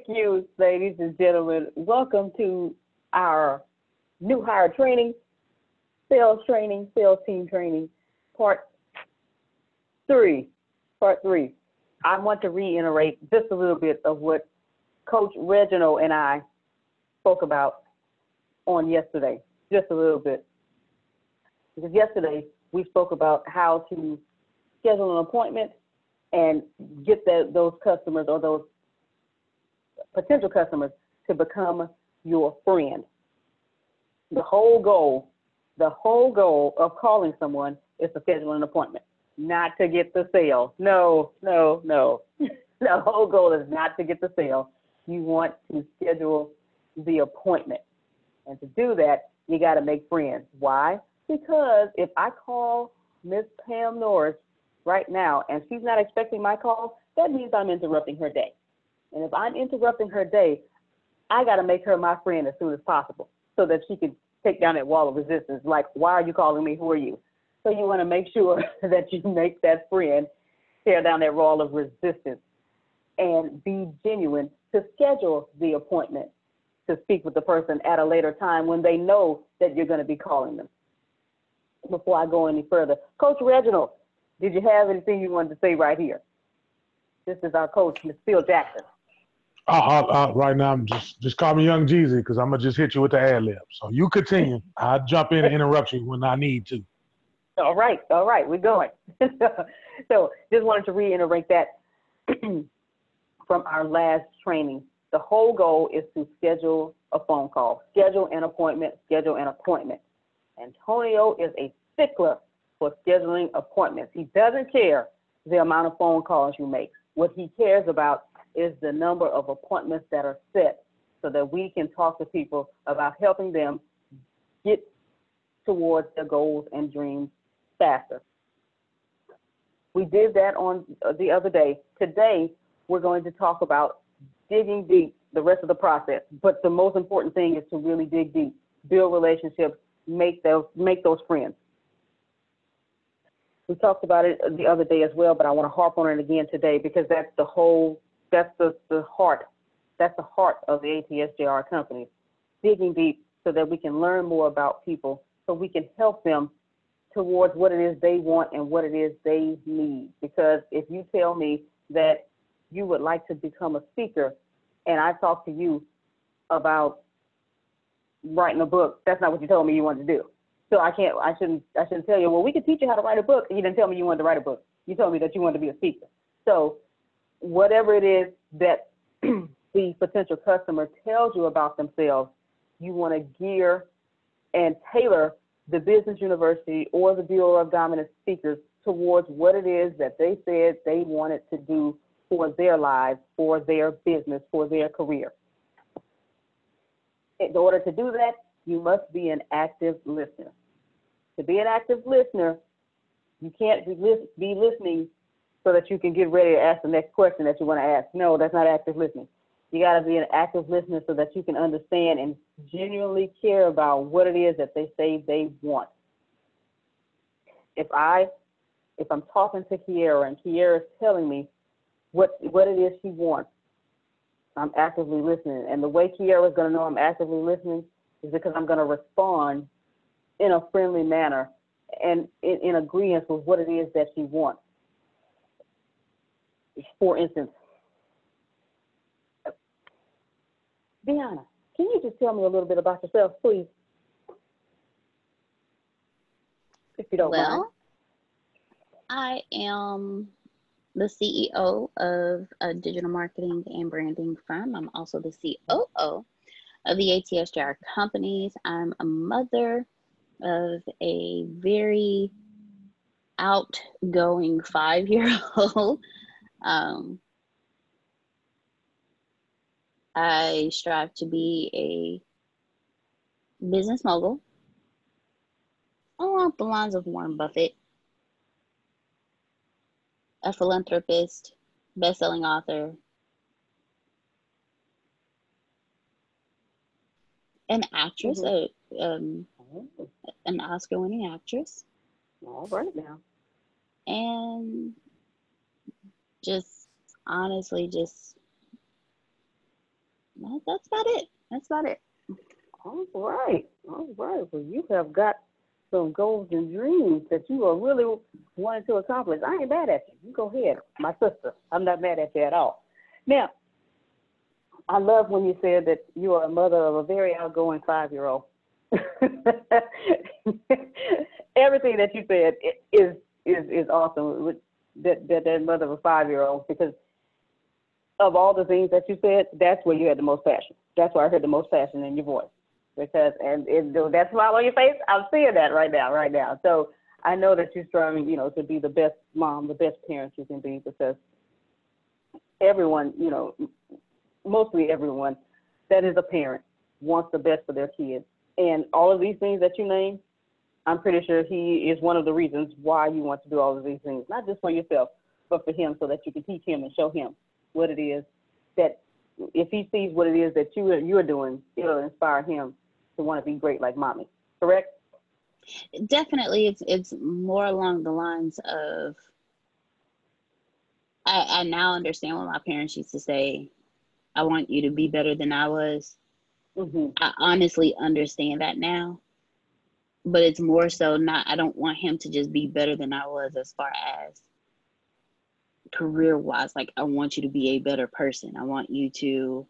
Thank you, ladies and gentlemen. Welcome to our new hire training, sales team training, part three. Part three. I want to reiterate just a little bit of what Coach Reginald and I spoke about on yesterday, just a little bit. Because yesterday we spoke about how to schedule an appointment and get those customers or those potential customers to become your friend. The whole goal of calling someone is to schedule an appointment, not to get the sale. No. The whole goal is not to get the sale. You want to schedule the appointment. And to do that, you got to make friends. Why? Because if I call Miss Pam Norris right now and she's not expecting my call, that means I'm interrupting her day. And if I'm interrupting her day, I got to make her my friend as soon as possible so that she can take down that wall of resistance. Like, why are you calling me? Who are you? So you want to make sure that you make that friend tear down that wall of resistance and be genuine to schedule the appointment to speak with the person at a later time when they know that you're going to be calling them. Before I go any further, Coach Reginald, did you have anything you wanted to say right here? This is our coach, Ms. Phil Jackson. Right now, I'm just call me Young Jeezy because I'm gonna just hit you with the ad lib. So you continue. I'll jump in and interrupt you when I need to. All right, we're going. So just wanted to reiterate that from our last training. The whole goal is to schedule a phone call, schedule an appointment. Antonio is a stickler for scheduling appointments. He doesn't care the amount of phone calls you make. What he cares about is the number of appointments that are set so that we can talk to people about helping them get towards their goals and dreams faster. We did that on the other day. Today, we're going to talk about digging deep, the rest of the process. But the most important thing is to really dig deep, build relationships, make those friends. We talked about it the other day as well, but I want to harp on it again today because that's the heart of the ATSJR company, digging deep so that we can learn more about people, so we can help them towards what it is they want and what it is they need. Because if you tell me that you would like to become a speaker and I talk to you about writing a book, that's not what you told me you wanted to do. So I shouldn't tell you, well, we can teach you how to write a book. And you didn't tell me you wanted to write a book. You told me that you wanted to be a speaker. So whatever it is that the potential customer tells you about themselves, you want to gear and tailor the business university or the Bureau of Dominant Speakers towards what it is that they said they wanted to do for their lives, for their business, for their career. In order to do that, you must be an active listener. To be an active listener, you can't be listening so that you can get ready to ask the next question that you want to ask. No, that's not active listening. You got to be an active listener so that you can understand and genuinely care about what it is that they say they want. If I'm talking to Kiara and Kiara is telling me what it is she wants, I'm actively listening. And the way Kiara is going to know I'm actively listening is because I'm going to respond in a friendly manner and in agreement with what it is that she wants. For instance, Deanna, can you just tell me a little bit about yourself, please? If you don't mind. Well, I am the CEO of a digital marketing and branding firm. I'm also the COO of the ATSJR companies. I'm a mother of a very outgoing 5-year-old. I strive to be a business mogul along the lines of Warren Buffett, a philanthropist, best-selling author, an actress, an Oscar-winning actress. All right now. And just honestly, just That's about it. That's about it. All right. All right. Well, you have got some goals and dreams that you are really wanting to accomplish. I ain't mad at you. You go ahead, my sister. I'm not mad at you at all. Now, I love when you said that you are a mother of a very outgoing 5-year-old. Everything that you said is awesome. With that mother of a 5-year-old, because of all the things that you said, that's where you had the most passion. That's where I heard the most passion in your voice. Because that smile on your face, I'm seeing that right now. So I know that you're striving, to be the best mom, the best parent you can be, because everyone, mostly everyone that is a parent wants the best for their kids. And all of these things that you named, I'm pretty sure he is one of the reasons why you want to do all of these things, not just for yourself, but for him, so that you can teach him and show him what it is that, if he sees what it is that you're doing, it'll inspire him to want to be great like mommy. Correct? Definitely, it's more along the lines of, I now understand what my parents used to say. I want you to be better than I was. Mm-hmm. I honestly understand that now, but it's more so not, I don't want him to just be better than I was as far as career wise. Like, I want you to be a better person. I want you to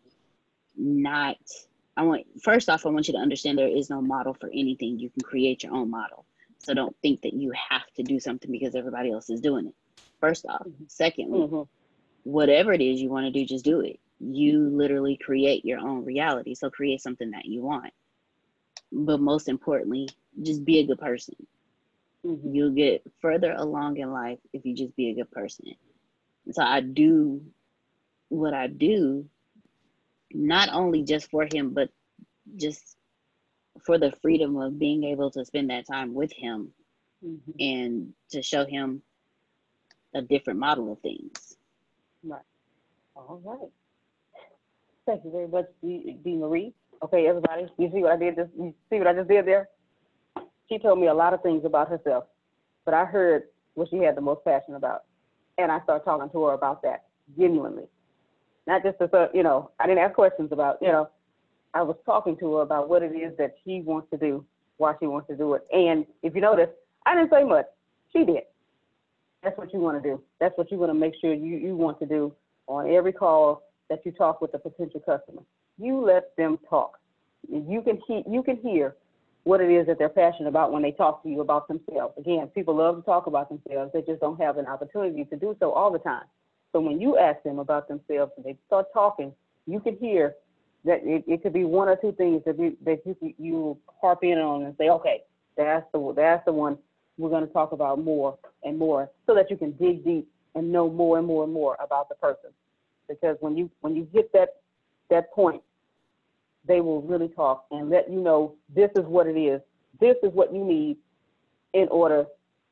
first off, I want you to understand there is no model for anything. You can create your own model. So don't think that you have to do something because everybody else is doing it. First off. Mm-hmm. Secondly, Mm-hmm. whatever it is you want to do, just do it. You literally create your own reality. So create something that you want. But most importantly, just be a good person. Mm-hmm. You'll get further along in life if you just be a good person. So I do what I do, not only just for him, but just for the freedom of being able to spend that time with him, Mm-hmm. and to show him a different model of things. Right. All right. Thank you very much, D. Marie. Okay, everybody, you see what I did? You see what I just did there? She told me a lot of things about herself, but I heard what she had the most passion about, and I started talking to her about that genuinely. Not just to, I didn't ask questions about, I was talking to her about what it is that she wants to do, why she wants to do it. And if you notice, I didn't say much. She did. That's what you want to do. That's what you want to make sure you want to do on every call that you talk with a potential customer. You let them talk. You can hear what it is that they're passionate about when they talk to you about themselves. Again, people love to talk about themselves. They just don't have an opportunity to do so all the time. So when you ask them about themselves and they start talking, you can hear that it could be one or two things that you harp in on and say, okay, that's the one we're going to talk about more and more, so that you can dig deep and know more and more and more about the person. Because when you hit that point, they will really talk and let you know, this is what it is. This is what you need in order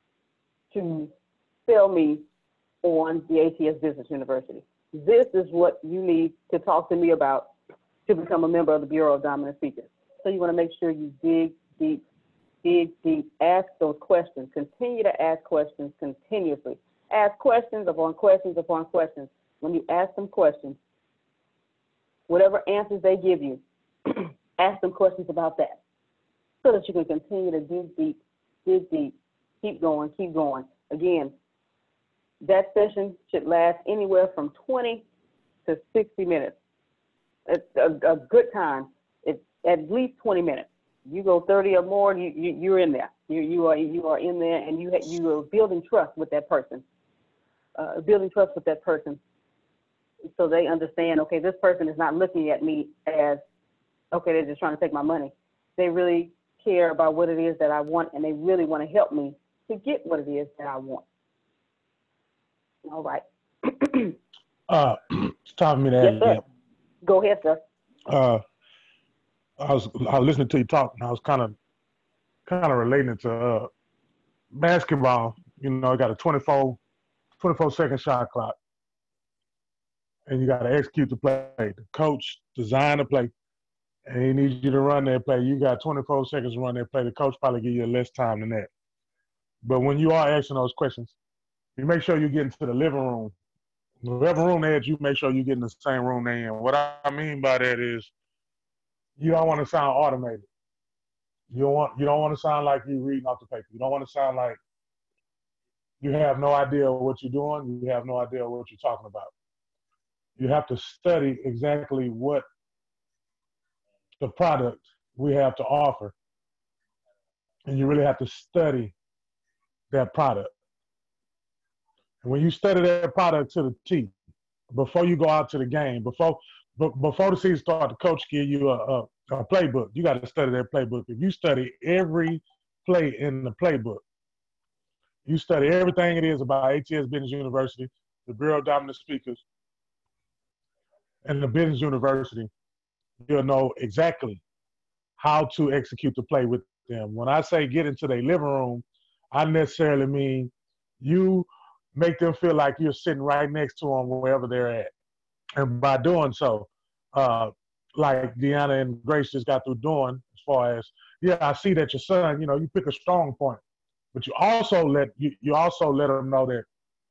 to sell me on the ATS Business University. This is what you need to talk to me about to become a member of the Bureau of Dominant Speakers. So you want to make sure you dig deep, ask those questions, continue to ask questions continuously. Ask questions upon questions upon questions. When you ask them questions, whatever answers they give you, ask them questions about that, so that you can continue to dig deep, keep going. Again, that session should last anywhere from 20 to 60 minutes. It's a good time. It's at least 20 minutes. You go 30 or more, you're in there. You are in there, and you are building trust with that person. So they understand, okay, this person is not looking at me as, okay, they're just trying to take my money. They really care about what it is that I want, and they really want to help me to get what it is that I want. All right. It's time for me to Yes, add sir. lip. Go ahead, sir. I was listening to you talk, and I was kind of relating it to basketball. I got a 24 second shot clock, and you got to execute the play. The coach designed the play, and he needs you to run that play. You got 24 seconds to run that play. The coach probably give you less time than that. But when you are asking those questions, you make sure you get into the living room Whatever room they at, you make sure you get in the same room they in. What I mean by that is you don't want to sound automated. You don't want to sound like you reading off the paper. You don't want to sound like you have no idea what you're doing. You have no idea what you're talking about. You have to study exactly what the product we have to offer, and you really have to study that product. And when you study that product to the T, before you go out to the game, before the season starts, the coach give you a playbook. You got to study that playbook. If you study every play in the playbook, you study everything it is about ATS Business University, the Bureau of Dominant Speakers, and the Business University, you'll know exactly how to execute the play with them. When I say get into their living room, I necessarily mean you make them feel like you're sitting right next to them wherever they're at. And by doing so, like Deanna and Grace just got through doing, as far as, yeah, I see that your son, you pick a strong point, but you also let them know that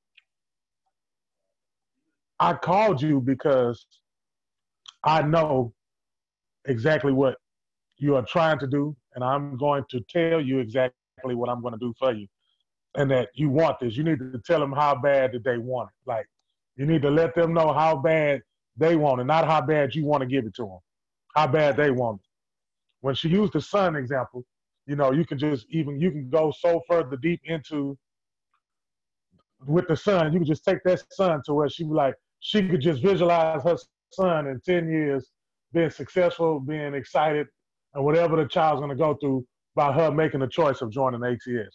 I called you because I know exactly what you are trying to do, and I'm going to tell you exactly what I'm going to do for you, and that you want this. You need to tell them how bad that they want it. Like, you need to let them know how bad they want it, not how bad you want to give it to them, how bad they want it. When she used the son example, you can go so further deep into with the son. You can just take that son to where she could just visualize her son in 10 years being successful, being excited, and whatever the child's going to go through by her making a choice of joining ATS.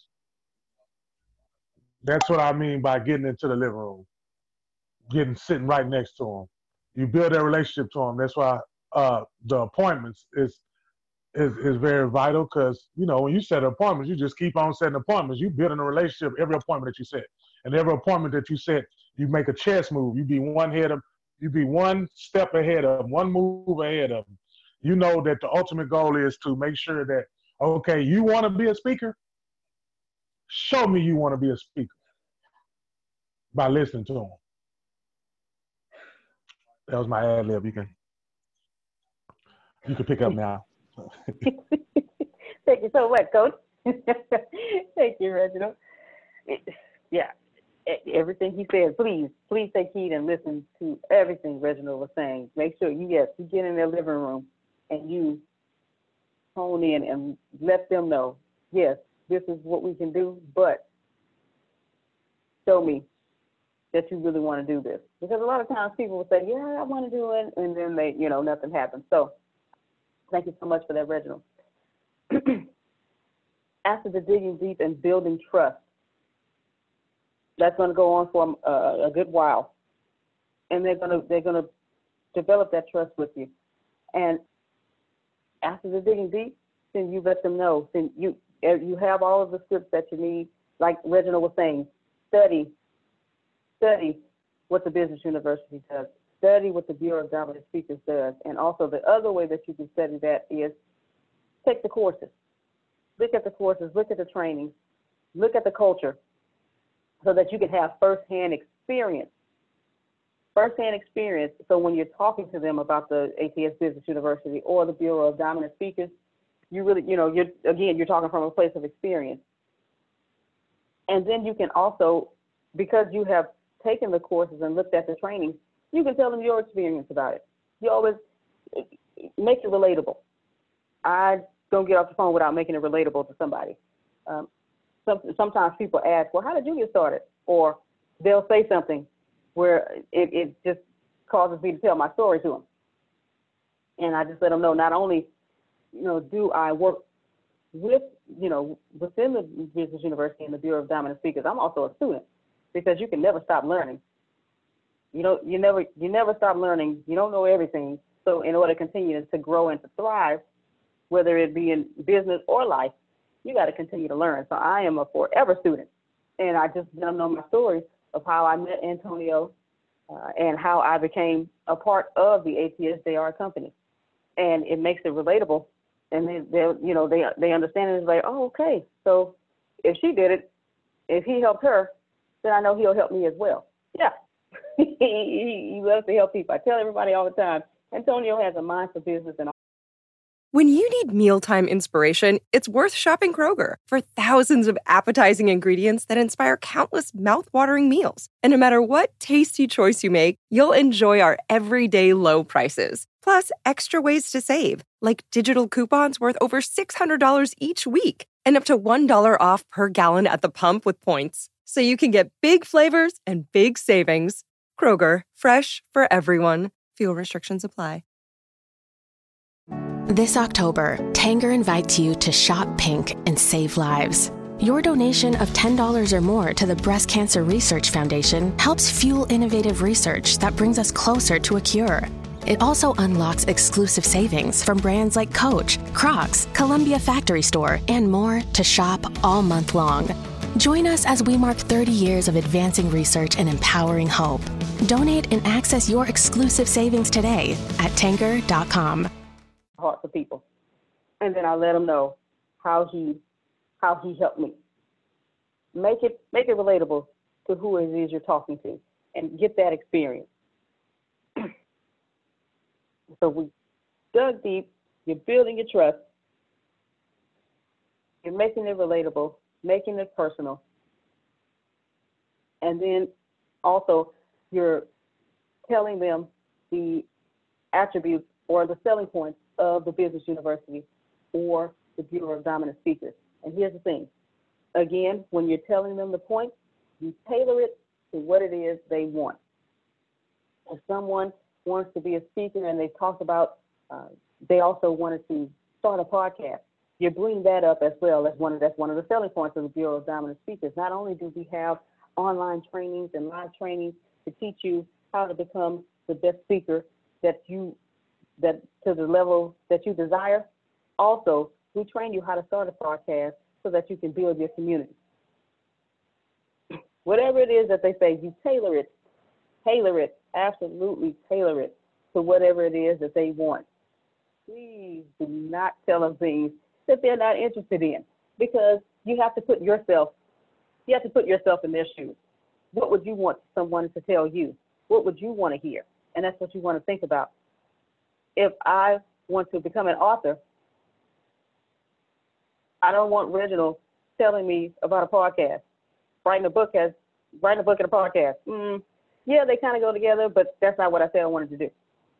That's what I mean by getting into the living room, sitting right next to them. You build that relationship to them. That's why the appointments is very vital, because when you set appointments, you just keep on setting appointments. You building a relationship every appointment that you set, and every appointment that you set, you make a chess move. You be one step ahead of them, one move ahead of them. You know that the ultimate goal is to make sure that, okay, you want to be a speaker? Show me you want to be a speaker by listening to them. That was my ad lib. You can pick up now. Thank you so much, Coach. Thank you, Reginald. Yeah, everything he said. Please take heed and listen to everything Reginald was saying. Make sure you get in their living room and you hone in and let them know, yes, this is what we can do, but show me that you really want to do this. Because a lot of times people will say, yeah, I want to do it, and then they, nothing happens. So thank you so much for that, Reginald. After the digging deep and building trust, that's going to go on for a good while, and they're going to develop that trust with you. And after the digging deep, then you let them know. Then you have all of the scripts that you need. Like Reginald was saying, study what the Business University does. Study what the Bureau of Dominant Speakers does. And also the other way that you can study that is take the courses. Look at the courses, look at the trainings, look at the culture, so that you can have firsthand experience. So when you're talking to them about the ATS Business University or the Bureau of Dominant Speakers, you really, you're talking from a place of experience. And then you can also, because you have taken the courses and looked at the trainings, you can tell them your experience about it. You always make it relatable. I don't get off the phone without making it relatable to somebody. Sometimes people ask, well, how did you get started? Or they'll say something where it just causes me to tell my story to them. And I just let them know, not only, do I work with, within the Business University and the Bureau of Dominant Speakers, I'm also a student, because you can never stop learning. You never stop learning. You don't know everything. So in order to continue to grow and to thrive, whether it be in business or life, you got to continue to learn. So I am a forever student. And I just let them know my story of how I met Antonio and how I became a part of the ATS-JR company. And it makes it relatable. And they understand it. It's like, oh, okay. So if she did it, if he helped her, then I know he'll help me as well. Yeah. he loves to help people. I tell everybody all the time, Antonio has a mind for business and When you need mealtime inspiration, it's worth shopping Kroger for thousands of appetizing ingredients that inspire countless mouthwatering meals. And no matter what tasty choice you make, you'll enjoy our everyday low prices. Plus, extra ways to save, like digital coupons worth over $600 each week and up to $1 off per gallon at the pump with points. So you can get big flavors and big savings. Kroger, fresh for everyone. Fuel restrictions apply. This October, Tanger invites you to shop pink and save lives. Your donation of $10 or more to the Breast Cancer Research Foundation helps fuel innovative research that brings us closer to a cure. It also unlocks exclusive savings from brands like Coach, Crocs, Columbia Factory Store, and more to shop all month long. Join us as we mark 30 years of advancing research and empowering hope. Donate and access your exclusive savings today at Tanger.com. heart for people. And then I let him know how he helped me. Make it relatable to who it is you're talking to and get that experience. So we dug deep, you're building your trust, you're making it relatable, making it personal. And then also you're telling them the attributes or the selling points of the business university or the Bureau of Dominant Speakers. And here's the thing. Again, when you're telling them the point, you tailor it to what it is they want. If someone wants to be a speaker and they talked about, they also wanted to start a podcast, you bring that up as well as that's one of the selling points of the Bureau of Dominant Speakers. Not only do we have online trainings and live trainings to teach you how to become the best speaker that to the level that you desire. Also, we train you how to start a podcast so that you can build your community. Whatever it is that they say, you tailor it, absolutely tailor it to whatever it is that they want. Please do not tell them things that they're not interested in, because you have to put yourself in their shoes. What would you want someone to tell you? What would you want to hear? And that's what you want to think about. If I want to become an author, I don't want Reginald telling me about a podcast. Writing a book and a podcast. Yeah, they kind of go together, but that's not what I said I wanted to do.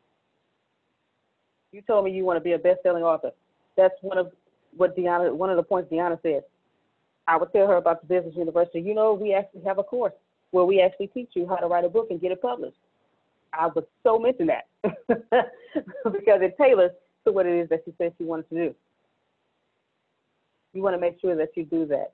You told me you want to be a best-selling author. That's one of the points Deanna said. I would tell her about the business university. You know, we actually have a course where we actually teach you how to write a book and get it published. I would so mention that because it tailors to what it is that she said she wanted to do. You want to make sure that you do that.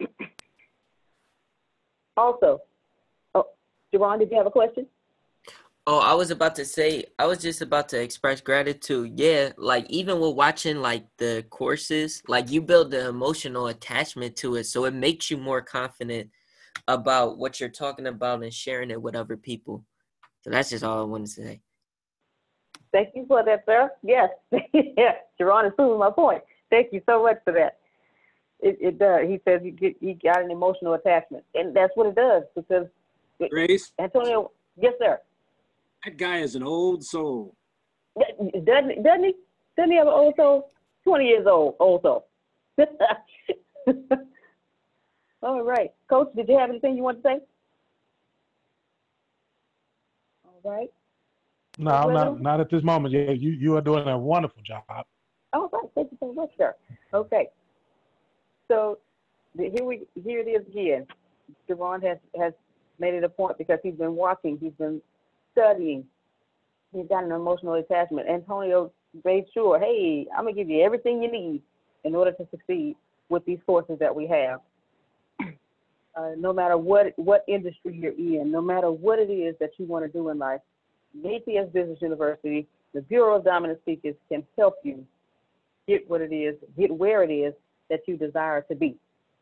Also, Jerron, did you have a question? Oh, I was just about to express gratitude. Yeah, like even with watching like the courses, like you build the emotional attachment to it. So it makes you more confident about what you're talking about and sharing it with other people. So that's just all I wanted to say. Thank you for that, sir. Yes, yeah, Jerron is proving my point. Thank you so much for that. It does. He says he got an emotional attachment, and that's what it does because Grace? Antonio, yes, sir. That guy is an old soul. Doesn't he? Doesn't he have an old soul? 20 years old soul. All right. Coach, did you have anything you want to say? All right. No, not at this moment. Yeah, you are doing a wonderful job. All right. Thank you so much, sir. Okay. So here it is again. Jerron has made it a point because he's been watching, he's been studying, he's got an emotional attachment. Antonio made sure, hey, I'm gonna give you everything you need in order to succeed with these courses that we have. No matter what industry you're in, no matter what it is that you want to do in life, the ATS Business University, the Bureau of Dominant Speakers can help you get where it is that you desire to be.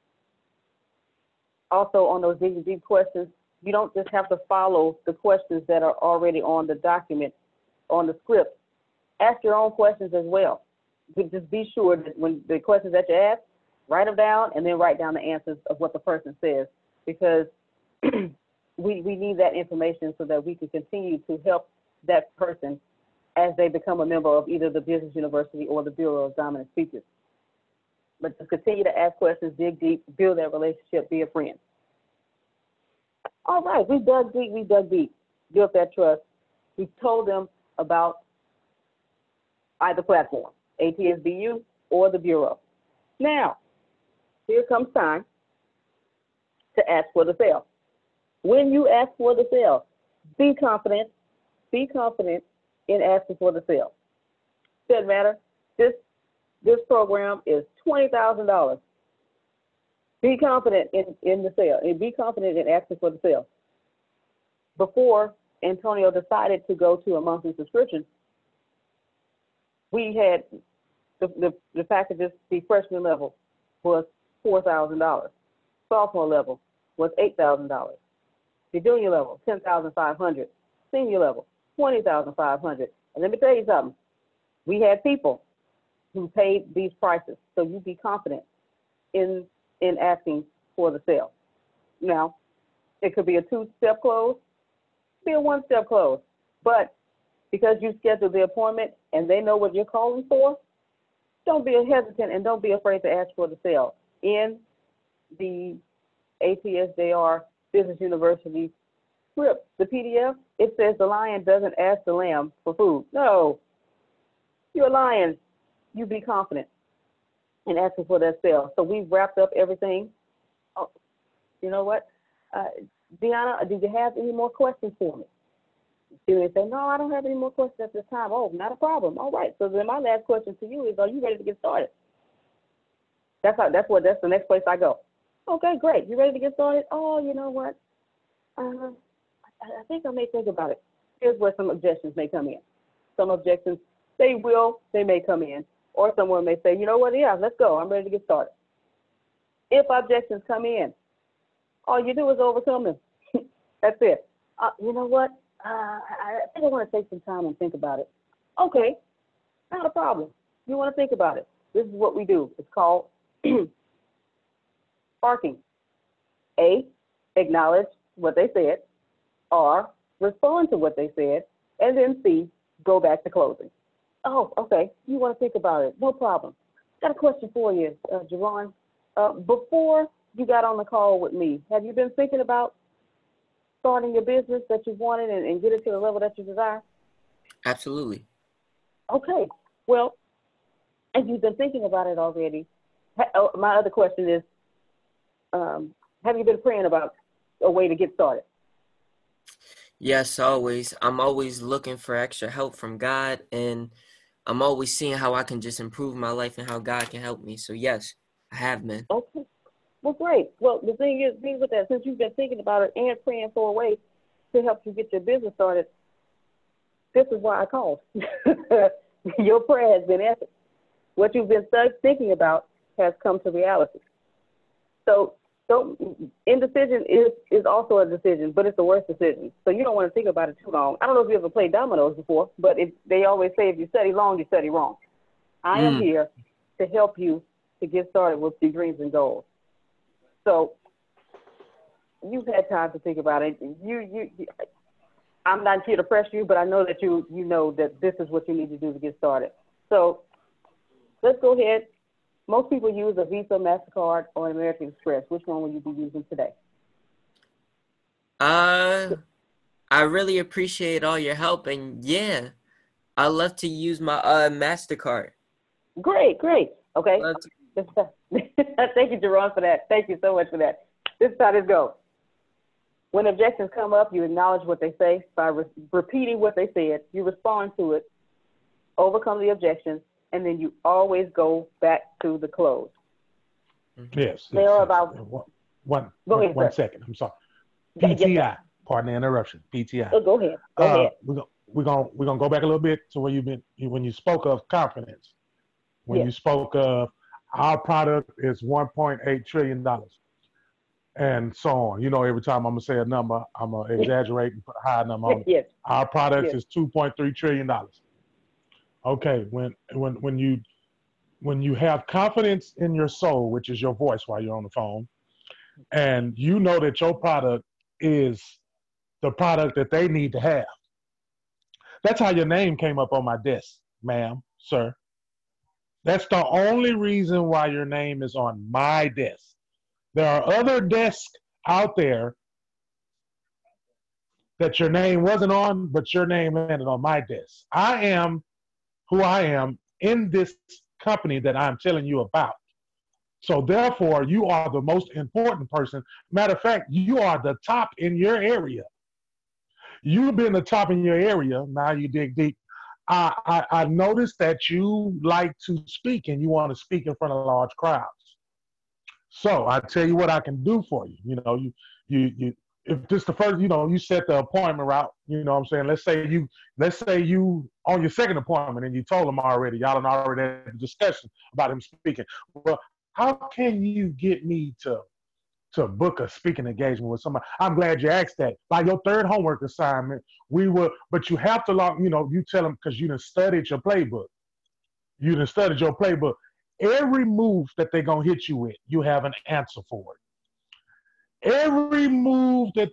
Also, on those deep questions, you don't just have to follow the questions that are already on the document, on the script. Ask your own questions as well. Just be sure that when the questions that you ask, write them down and then write down the answers of what the person says. Because we need that information so that we can continue to help that person as they become a member of either the Business University or the Bureau of Dominant Speakers. But just continue to ask questions, dig deep, build that relationship, be a friend. All right, we dug deep, built that trust. We told them about either platform, ATSBU or the Bureau. Now, here comes time to ask for the sale. When you ask for the sale, be confident in asking for the sale. Doesn't matter. This program is $20,000. Be confident in the sale, and be confident in asking for the sale. Before Antonio decided to go to a monthly subscription, we had the packages. The freshman level was $4,000. Sophomore level was $8,000. The junior level, $10,500. Senior level, $20,500. And let me tell you something. We had people who paid these prices, so you be confident in asking for the sale. Now, it could be a two-step close, be a one-step close, but because you scheduled the appointment and they know what you're calling for, don't be hesitant and don't be afraid to ask for the sale. In the ATSJR Business University script, the PDF, it says the lion doesn't ask the lamb for food. No, you're a lion. You be confident in asking for that sale. So we've wrapped up everything. Oh, you know what? Deanna, do you have any more questions for me? She may say, no, I don't have any more questions at this time. Oh, not a problem. All right. So then my last question to you is, are you ready to get started? That's the next place I go. Okay, great. You ready to get started? Oh, you know what? I think I may think about it. Here's where some objections may come in. Some objections, they may come in. Or someone may say, you know what? Yeah, let's go. I'm ready to get started. If objections come in, all you do is overcome them. That's it. You know what? I think I want to take some time and think about it. Okay, not a problem. You want to think about it. This is what we do. It's called sparking. A, acknowledge what they said. R, respond to what they said. And then C, go back to closing. Oh, okay. You want to think about it. No problem. Got a question for you, Jerron. Before you got on the call with me, have you been thinking about starting your business that you wanted and get it to the level that you desire? Absolutely. Okay. Well, if you've been thinking about it already, my other question is, have you been praying about a way to get started? Yes, always. I'm always looking for extra help from God, and I'm always seeing how I can just improve my life and how God can help me. So yes, I have been. Okay. Well, great. Well, the thing is, with that, since you've been thinking about it and praying for a way to help you get your business started, this is why I called. Your prayer has been answered. What you've been thinking about has come to reality. So indecision is also a decision, but it's the worst decision. So you don't want to think about it too long. I don't know if you ever played dominoes before, but they always say if you study long, you study wrong. I am here to help you to get started with your dreams and goals. So you've had time to think about it. I'm not here to press you, but I know that you know that this is what you need to do to get started. So let's go ahead. Most people use a Visa, MasterCard, or an American Express. Which one will you be using today? I really appreciate all your help, and yeah, I love to use my MasterCard. Great. Okay. Thank you, Jerron, for that. Thank you so much for that. This is how this goes. When objections come up, you acknowledge what they say by repeating what they said. You respond to it, overcome the objections, and then you always go back to the close. Yes. They are about one second. I'm sorry. PTI. Yes, Pardon the interruption. PTI. Oh, go ahead. Go ahead. We're gonna go back a little bit to where when you spoke of confidence. When you spoke of our product is $1.8 trillion. And so on. You know, every time I'm gonna say a number, I'm gonna exaggerate and put a high number on it. Yes. Our product is $2.3 trillion. Okay, when you have confidence in your soul, which is your voice while you're on the phone, and you know that your product is the product that they need to have. That's how your name came up on my desk, ma'am, sir. That's the only reason why your name is on my desk. There are other desks out there that your name wasn't on, but your name landed on my desk. I am who I am in this company that I'm telling you about. So therefore, you are the most important person. Matter of fact, you are the top in your area. You've been the top in your area. Now you dig deep. I noticed that you like to speak and you want to speak in front of large crowds. So I tell you what I can do for you. You if this the first, you set the appointment route, you know what I'm saying? Let's say you on your second appointment and you told him already, y'all done already had a discussion about him speaking. Well, how can you get me to book a speaking engagement with somebody? I'm glad you asked that. By your third homework assignment, but you have to you tell them, because you done studied your playbook. You done studied your playbook. Every move that they're going to hit you with, you have an answer for it. Every move that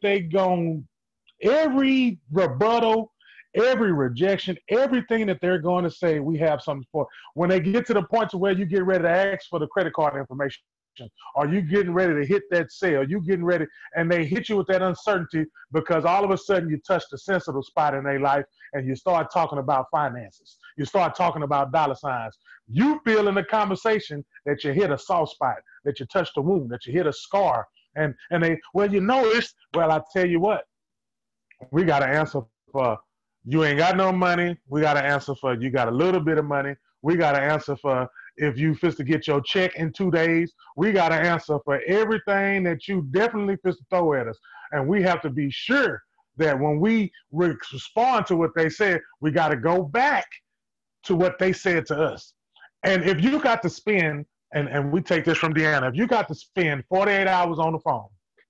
every rebuttal, every rejection, everything that they're going to say, we have something for. When they get to the point to where you get ready to ask for the credit card information, or you getting ready to hit that sale, you getting ready, and they hit you with that uncertainty because all of a sudden you touch the sensitive spot in their life and you start talking about finances. You start talking about dollar signs. You feel in the conversation that you hit a soft spot, that you touched a wound, that you hit a scar. And they, well, well, I tell you what, we got to answer for you ain't got no money. We got to answer for you got a little bit of money. We got to answer for if you fist to get your check in 2 days. We got to answer for everything that you definitely fist to throw at us. And we have to be sure that when we respond to what they said, we got to go back to what they said to us. And if you got to spend, and we take this from Deanna, if you got to spend 48 hours on the phone,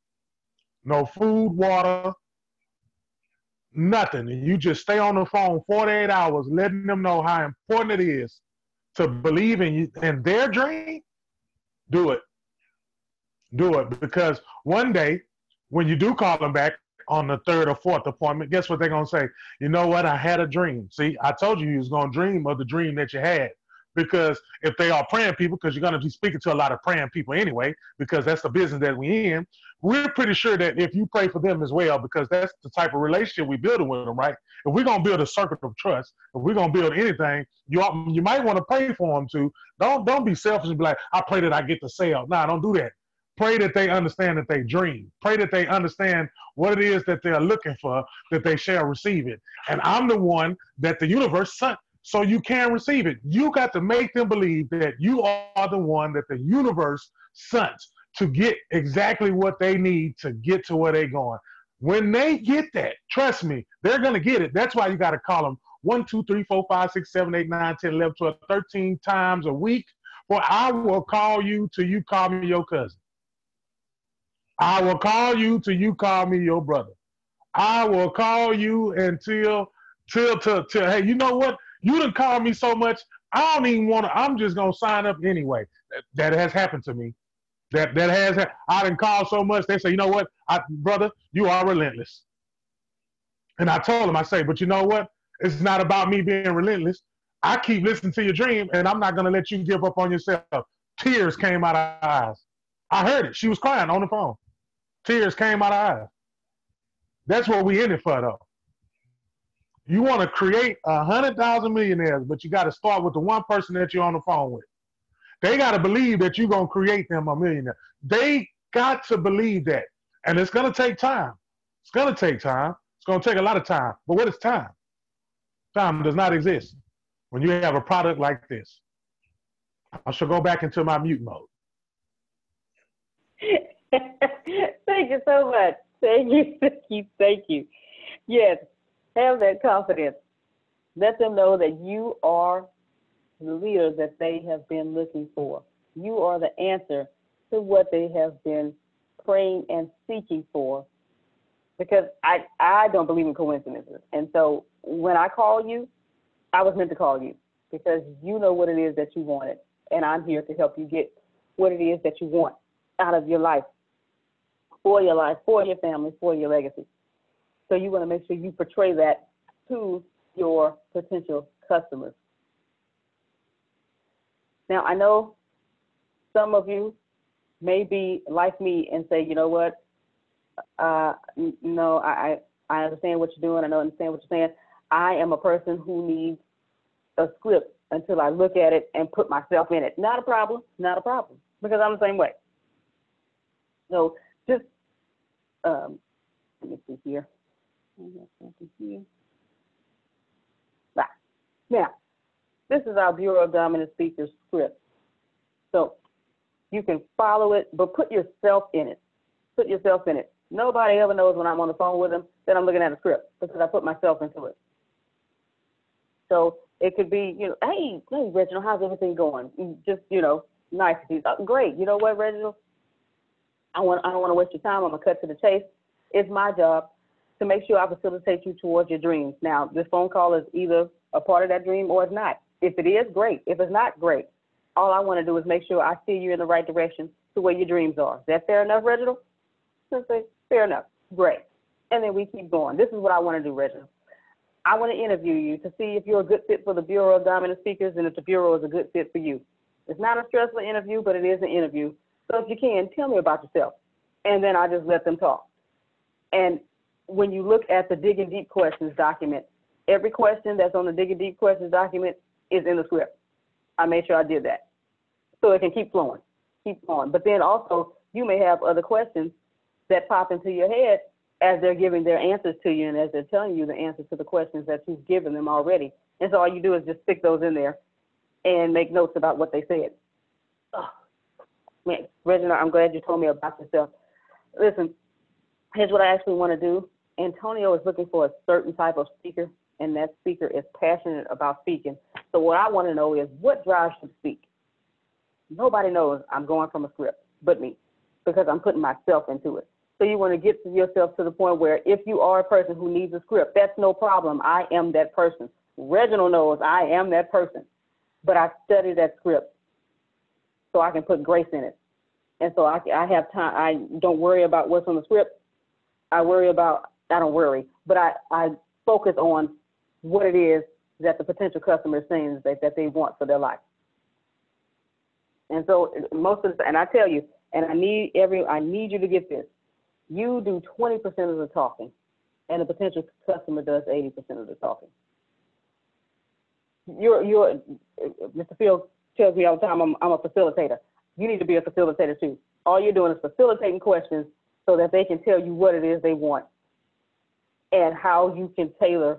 no food, water, nothing, and you just stay on the phone 48 hours, letting them know how important it is to believe in their dream, do it. Do it. Because one day, when you do call them back on the third or fourth appointment, guess what they're going to say? You know what? I had a dream. See, I told you was going to dream of the dream that you had. Because if they are praying people, because you're going to be speaking to a lot of praying people anyway, because that's the business that we're in, we're pretty sure that if you pray for them as well, because that's the type of relationship we're building with them, right? If we're going to build a circle of trust, if we're going to build anything, you might want to pray for them too. Don't be selfish and be like, I pray that I get the sale. Nah, don't do that. Pray that they understand that they dream. Pray that they understand what it is that they're looking for, that they shall receive it. And I'm the one that the universe sent, so you can receive it. You got to make them believe that you are the one that the universe sent to get exactly what they need to get to where they're going. When they get that, trust me, they're going to get it. That's why you got to call them 1, 2, 3, 4, 5, 6, 7, 8, 9, 10, 11, 12, 13 times a week. Or I will call you till you call me your cousin. I will call you till you call me your brother. I will call you until hey, you know what? You done called me so much, I don't even want to, I'm just going to sign up anyway. That has happened to me. That has, I done called so much, they say, you know what, brother, you are relentless. And I told them, I say, but you know what? It's not about me being relentless. I keep listening to your dream, and I'm not going to let you give up on yourself. Tears came out of her eyes. I heard it. She was crying on the phone. Tears came out of her eyes. That's what we in it for, though. You want to create 100,000 millionaires, but you got to start with the one person that you're on the phone with. They got to believe that you're going to create them a millionaire. They got to believe that. And it's going to take time. It's going to take time. It's going to take a lot of time. But what is time? Time does not exist when you have a product like this. I shall go back into my mute mode. Thank you so much. Thank you. Yes, have that confidence. Let them know that you are the leader that they have been looking for. You are the answer to what they have been praying and seeking for. Because I don't believe in coincidences. And so when I call you, I was meant to call you because you know what it is that you wanted. And I'm here to help you get what it is that you want out of your life, for your family, for your legacy. So you want to make sure you portray that to your potential customers. Now, I know some of you may be like me and say, you know what, no, I understand what you're doing. I understand what you're saying. I am a person who needs a script until I look at it and put myself in it. Not a problem, because I'm the same way. So just, let me see here. Now, this is our Bureau of Dominant Speakers script. So you can follow it, but put yourself in it. Put yourself in it. Nobody ever knows when I'm on the phone with them that I'm looking at a script because I put myself into it. So it could be, hey, Reginald, how's everything going? Just, niceties. Great. You know what, Reginald? I don't want to waste your time. I'm going to cut to the chase. It's my job to make sure I facilitate you towards your dreams. Now, this phone call is either a part of that dream or it's not. If it is, great. If it's not, great. All I want to do is make sure I steer you in the right direction to where your dreams are. Is that fair enough, Reginald? I'll say, fair enough. Great. And then we keep going. This is what I want to do, Reginald. I want to interview you to see if you're a good fit for the Bureau of Dominant Speakers and if the Bureau is a good fit for you. It's not a stressful interview, but it is an interview. So if you can, tell me about yourself. And then I just let them talk. And when you look at the Digging Deep Questions document, every question that's on the Digging Deep Questions document is in the script. I made sure I did that. So it can keep flowing. But then also, you may have other questions that pop into your head as they're giving their answers to you and as they're telling you the answers to the questions that you've given them already. And so all you do is just stick those in there and make notes about what they said. Oh, man, Reginald, I'm glad you told me about yourself. Listen, here's what I actually want to do. Antonio is looking for a certain type of speaker, and that speaker is passionate about speaking. So what I want to know is what drives you to speak? Nobody knows I'm going from a script but me because I'm putting myself into it. So you want to get yourself to the point where if you are a person who needs a script, that's no problem. I am that person. Reginald knows I am that person, but I study that script so I can put grace in it. And so I have time. I don't worry about what's on the script. I don't worry, but I focus on what it is that the potential customer is saying that they want for their life. And so most of the, and I tell you, and I need you to get this. You do 20% of the talking, and the potential customer does 80% of the talking. Mr. Field tells me all the time, I'm a facilitator. You need to be a facilitator too. All you're doing is facilitating questions so that they can tell you what it is they want and how you can tailor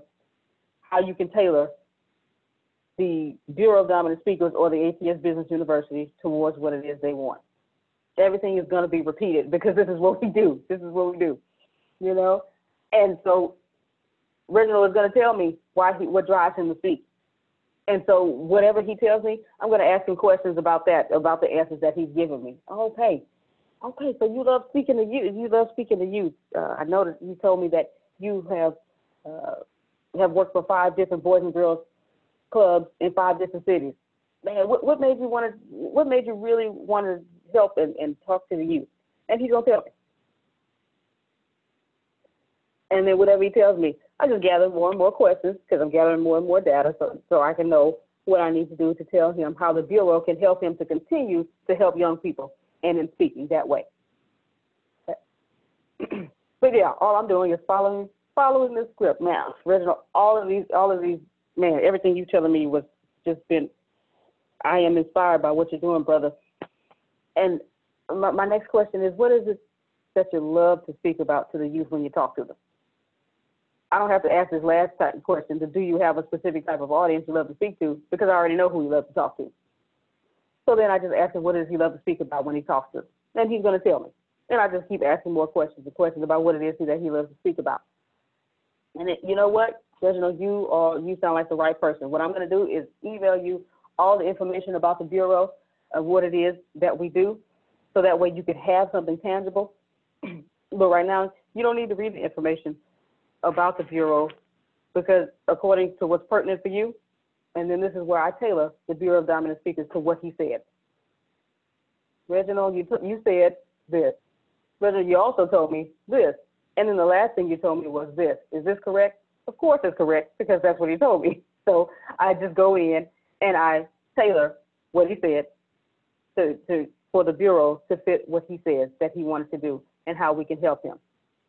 the Bureau of Dominant Speakers or the ATS Business University towards what it is they want. Everything is going to be repeated because this is what we do. And so Reginald is going to tell me what drives him to speak. And so whatever he tells me, I'm going to ask him questions about that, about the answers that he's given me. Okay. So you love speaking to youth. I noticed you told me that you have worked for 5 different Boys and Girls Clubs in 5 different cities. Man, what made you really want to help and talk to the youth? And he's gonna tell me. And then whatever he tells me, I just gather more and more questions because I'm gathering more and more data so I can know what I need to do to tell him how the Bureau can help him to continue to help young people and in speaking that way. But yeah, all I'm doing is following this script. Now, Reginald, all of these, man, everything you're telling me was just been, I am inspired by what you're doing, brother. And my next question is, what is it that you love to speak about to the youth when you talk to them? I don't have to ask this last type question, do you have a specific type of audience you love to speak to? Because I already know who you love to talk to. So then I just ask him, what does he love to speak about when he talks to them? And he's going to tell me. And I just keep asking more questions about what it is that he loves to speak about. And you know what, Reginald, you sound like the right person. What I'm going to do is email you all the information about the Bureau of what it is that we do, so that way you can have something tangible. But right now, you don't need to read the information about the Bureau because according to what's pertinent for you, and then this is where I tailor the Bureau of Dominant Speakers to what he said. Reginald, you said this. Reginald, you also told me this. And then the last thing you told me was this. Is this correct? Of course it's correct because that's what he told me. So I just go in and I tailor what he said for the Bureau to fit what he says that he wanted to do and how we can help him.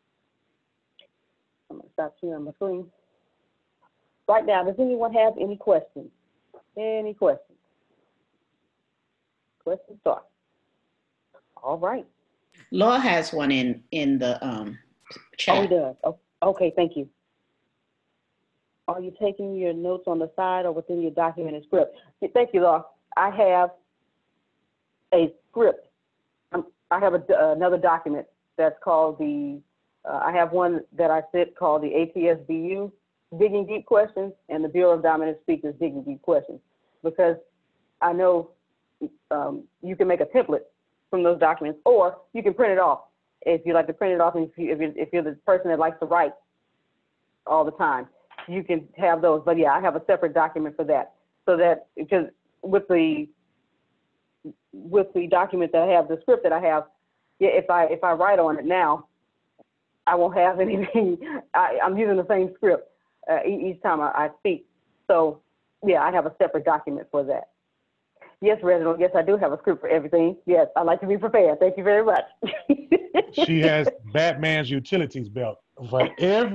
I'm going to stop sharing my screen. Right now, does anyone have any questions? Any questions? Questions start. All right. Laura has one in the chat. Oh, he does. Oh, okay, thank you. Are you taking your notes on the side or within your document and script? Thank you, Laura. I have a script. I have another document that's called I have one that I sent called the ATSBU Digging Deep Questions and the Bureau of Dominant Speakers Digging Deep Questions, because I know you can make a template from those documents, or you can print it off if you like to print it off. And if you're the person that likes to write all the time, you can have those. But yeah, I have a separate document for that, so that because with the document that I have, the script that I have, yeah, if I write on it now, I won't have anything. I'm using the same script each time I speak. So yeah, I have a separate document for that. Yes, Reginald. Yes, I do have a script for everything. Yes, I like to be prepared. Thank you very much. She has Batman's utilities belt for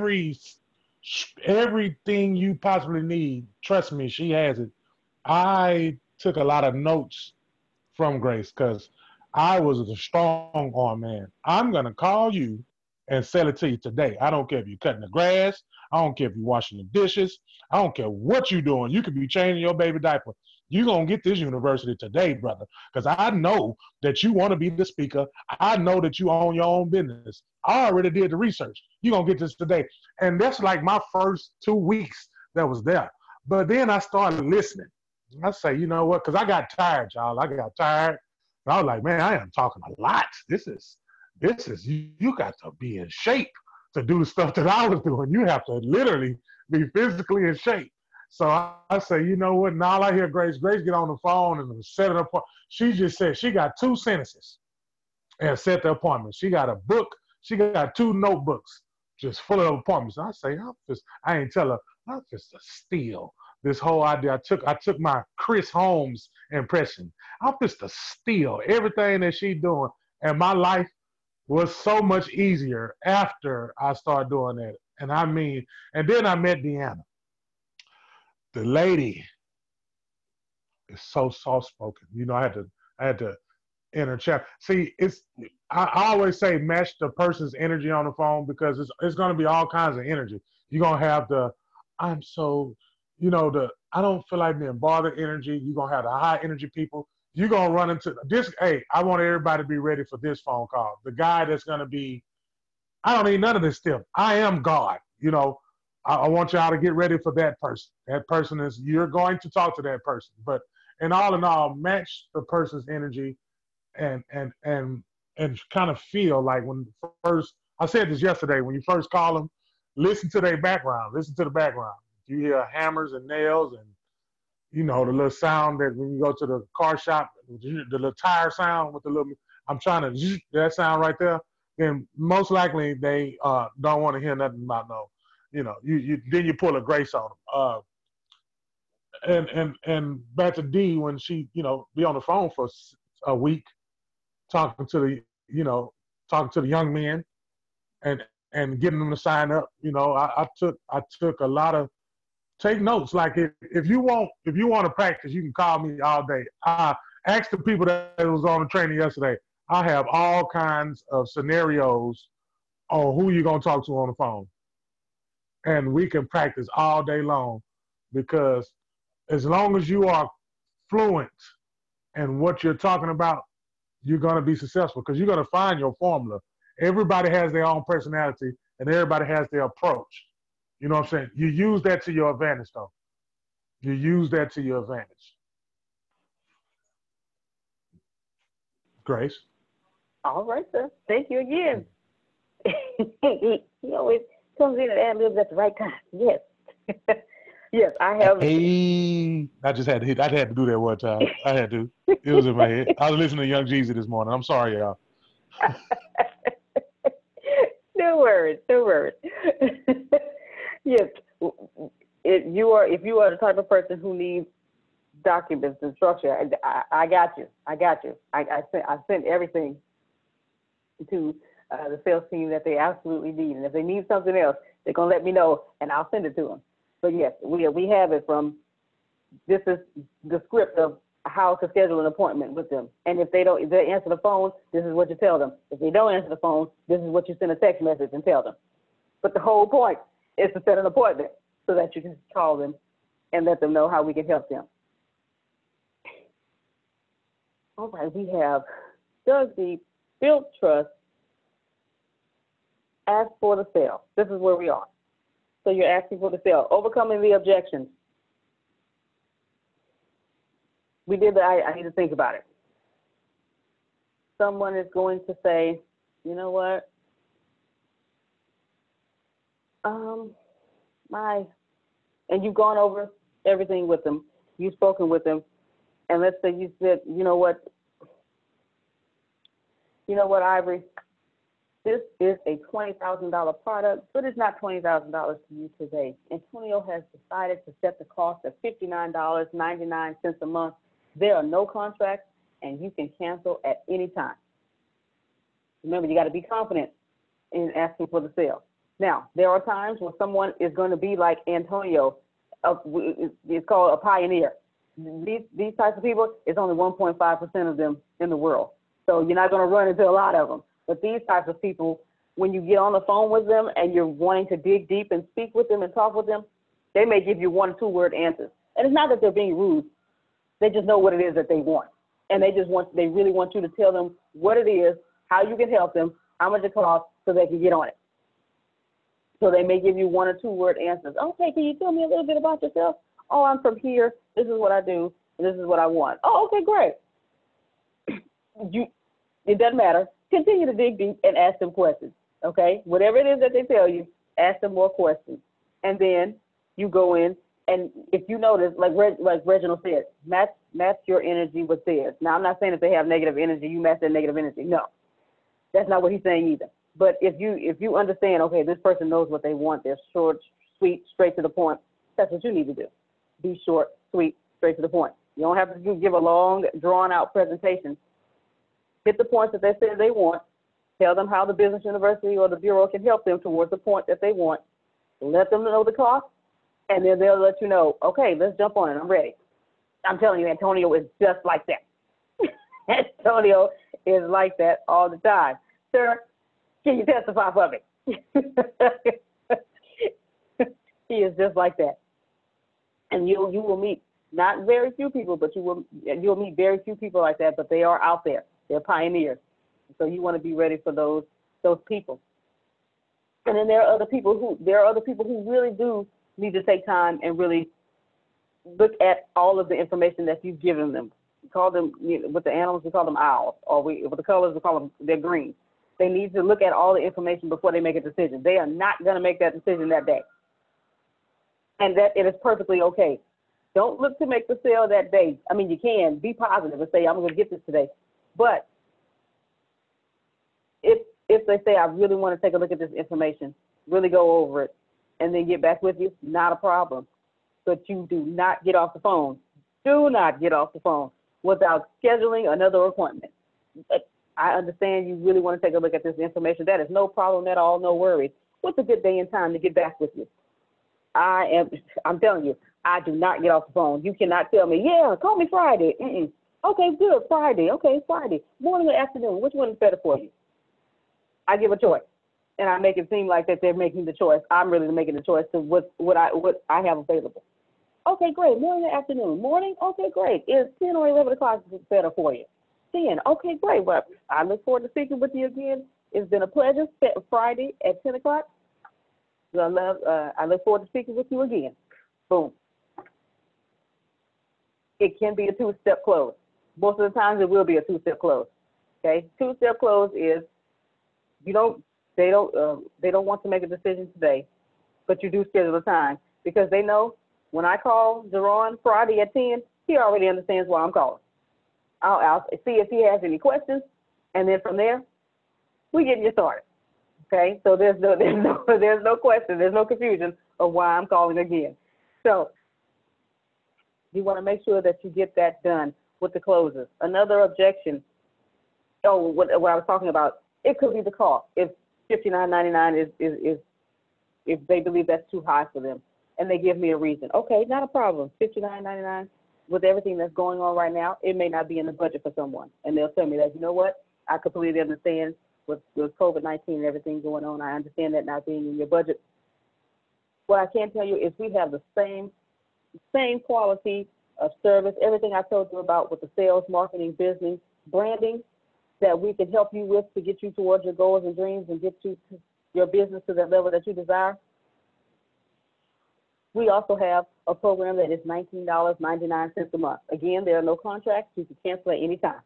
everything you possibly need. Trust me, she has it. I took a lot of notes from Grace because I was a strong arm man. I'm going to call you and sell it to you today. I don't care if you're cutting the grass. I don't care if you're washing the dishes. I don't care what you're doing. You could be changing your baby diaper. You're going to get this university today, brother, because I know that you want to be the speaker. I know that you own your own business. I already did the research. You're going to get this today. And that's like my first 2 weeks that was there. But then I started listening. I say, you know what, because I got tired, y'all. I got tired. And I was like, man, I am talking a lot. This is you got to be in shape to do the stuff that I was doing. You have to literally be physically in shape. So I say, you know what? Now I hear Grace get on the phone and set it up. She just said she got 2 sentences and set the appointment. She got a book. She got 2 notebooks just full of appointments. I say, I ain't tell her, I'm just a steal this whole idea. I took my Chris Holmes impression. I'm just a steal everything that she's doing. And my life was so much easier after I started doing that. And then I met Deanna. The lady is so soft-spoken. You know, I had to enter chat. See, I always say match the person's energy on the phone because it's going to be all kinds of energy. You're going to have I don't feel like being bothered energy. You're going to have the high energy people. You're going to run into this. Hey, I want everybody to be ready for this phone call. The guy that's going to be, I don't need none of this stuff. I am God. You know, I want y'all to get ready for that person. That person you're going to talk to that person. But in all, match the person's energy and kind of feel like when first, I said this yesterday, when you first call them, listen to their background. Listen to the background. You hear hammers and nails and, you know, the little sound that when you go to the car shop, the little tire sound with the little, that sound right there, then most likely they don't want to hear nothing about no, you know, then you pull a Grace on them. And back to Dee, when she, you know, be on the phone for a week talking to the young men and getting them to sign up. You know, I took a lot of, take notes. Like if you want to practice, you can call me all day. Ask the people that was on the training yesterday. I have all kinds of scenarios on who you're going to talk to on the phone. And we can practice all day long because as long as you are fluent in what you're talking about, you're going to be successful because you're going to find your formula. Everybody has their own personality and everybody has their approach. You know what I'm saying? You use that to your advantage, though. You use that to your advantage. Grace? All right, sir. Thank you again. He always comes in and ad-libs at the right time. Yes. Yes, I have. Hey, I had to do that one time. I had to. It was in my head. I was listening to Young Jeezy this morning. I'm sorry, y'all. No No worries. Yes, if you are the type of person who needs documents and structure, I got you. I sent everything to the sales team that they absolutely need, and if they need something else, they're gonna let me know, and I'll send it to them. But yes, we have it from. This is the script of how to schedule an appointment with them, and if they answer the phone, this is what you tell them. If they don't answer the phone, this is what you send a text message and tell them. But the whole point is to set an appointment so that you can call them and let them know how we can help them. All right, we have, does the Build Trust ask for the sale? This is where we are. So you're asking for the sale, overcoming the objections. We did the, I need to think about it. Someone is going to say, you know what? And you've gone over everything with them. You've spoken with them. And let's say you said, you know what, Ivory, this is a $20,000 product, but it's not $20,000 to you today. Antonio has decided to set the cost at $59.99 a month. There are no contracts, and you can cancel at any time. Remember, you got to be confident in asking for the sale. Now, there are times when someone is going to be like Antonio. It's called a pioneer. These types of people, it's only 1.5% of them in the world. So you're not going to run into a lot of them. But these types of people, when you get on the phone with them and you're wanting to dig deep and speak with them and talk with them, they may give you 1 or 2 word answers. And it's not that they're being rude. They just know what it is that they want. And they really want you to tell them what it is, how you can help them, how much it costs, so they can get on it. So they may give you 1 or 2 word answers. Okay, can you tell me a little bit about yourself? Oh, I'm from here. This is what I do. And this is what I want. Oh, okay, great. It doesn't matter. Continue to dig deep and ask them questions, okay? Whatever it is that they tell you, ask them more questions. And then you go in, and if you notice, like Reginald said, match your energy with theirs. Now, I'm not saying if they have negative energy, you match their negative energy. No, that's not what he's saying either. But if you understand, okay, this person knows what they want, they're short, sweet, straight to the point, that's what you need to do. Be short, sweet, straight to the point. You don't have to give a long, drawn-out presentation. Hit the points that they said they want. Tell them how the business university or the bureau can help them towards the point that they want. Let them know the cost, and then they'll let you know, okay, let's jump on it. I'm ready. I'm telling you, Antonio is just like that. Antonio is like that all the time. Sir, can you testify for me? He is just like that. And you will meet not very few people, but you'll meet very few people like that, but they are out there. They're pioneers. So you want to be ready for those people. And then there are other people who really do need to take time and really look at all of the information that you've given them. We call them, with the animals, we call them owls, or with the colors, we call them, they're green. They need to look at all the information before they make a decision. They are not going to make that decision that day. And that it is perfectly okay. Don't look to make the sale that day. I mean, you can be positive and say, I'm going to get this today. But if they say, I really want to take a look at this information, really go over it, and then get back with you, not a problem. But you do not get off the phone. Do not get off the phone without scheduling another appointment. I understand you really want to take a look at this information. That is no problem at all, no worries. What's a good day and time to get back with you? I'm telling you, I do not get off the phone. You cannot tell me, yeah, call me Friday. Okay, good, Friday. Okay, Friday. Morning or afternoon, which one is better for you? I give a choice, and I make it seem like that they're making the choice. I'm really making the choice to what I have available. Okay, great. Morning or afternoon? Morning? Okay, great. Is 10 or 11 o'clock better for you? 10. Okay, great. Well, I look forward to speaking with you again. It's been a pleasure. Friday at 10 o'clock. I look forward to speaking with you again. Boom. It can be a 2-step close. Most of the times it will be a 2-step close. Okay, 2-step close is they don't want to make a decision today, but you do schedule a time because they know when I call Jerron Friday at 10, he already understands why I'm calling. I'll see if he has any questions, and then from there, we get you started. Okay, so there's no question, there's no confusion of why I'm calling again. So you want to make sure that you get that done with the closers. Another objection, what I was talking about, it could be the cost. If $59.99 is if they believe that's too high for them, and they give me a reason, okay, not a problem. $59.99 with everything that's going on right now, it may not be in the budget for someone, and they'll tell me that, you know what, I completely understand with COVID-19 and everything going on. I understand that not being in your budget. What I can tell you is we have the same quality of service, everything I told you about with the sales, marketing, business, branding that we can help you with to get you towards your goals and dreams and get you to your business to that level that you desire. We also have a program that is $19.99 a month. Again, there are no contracts. You can cancel at any time.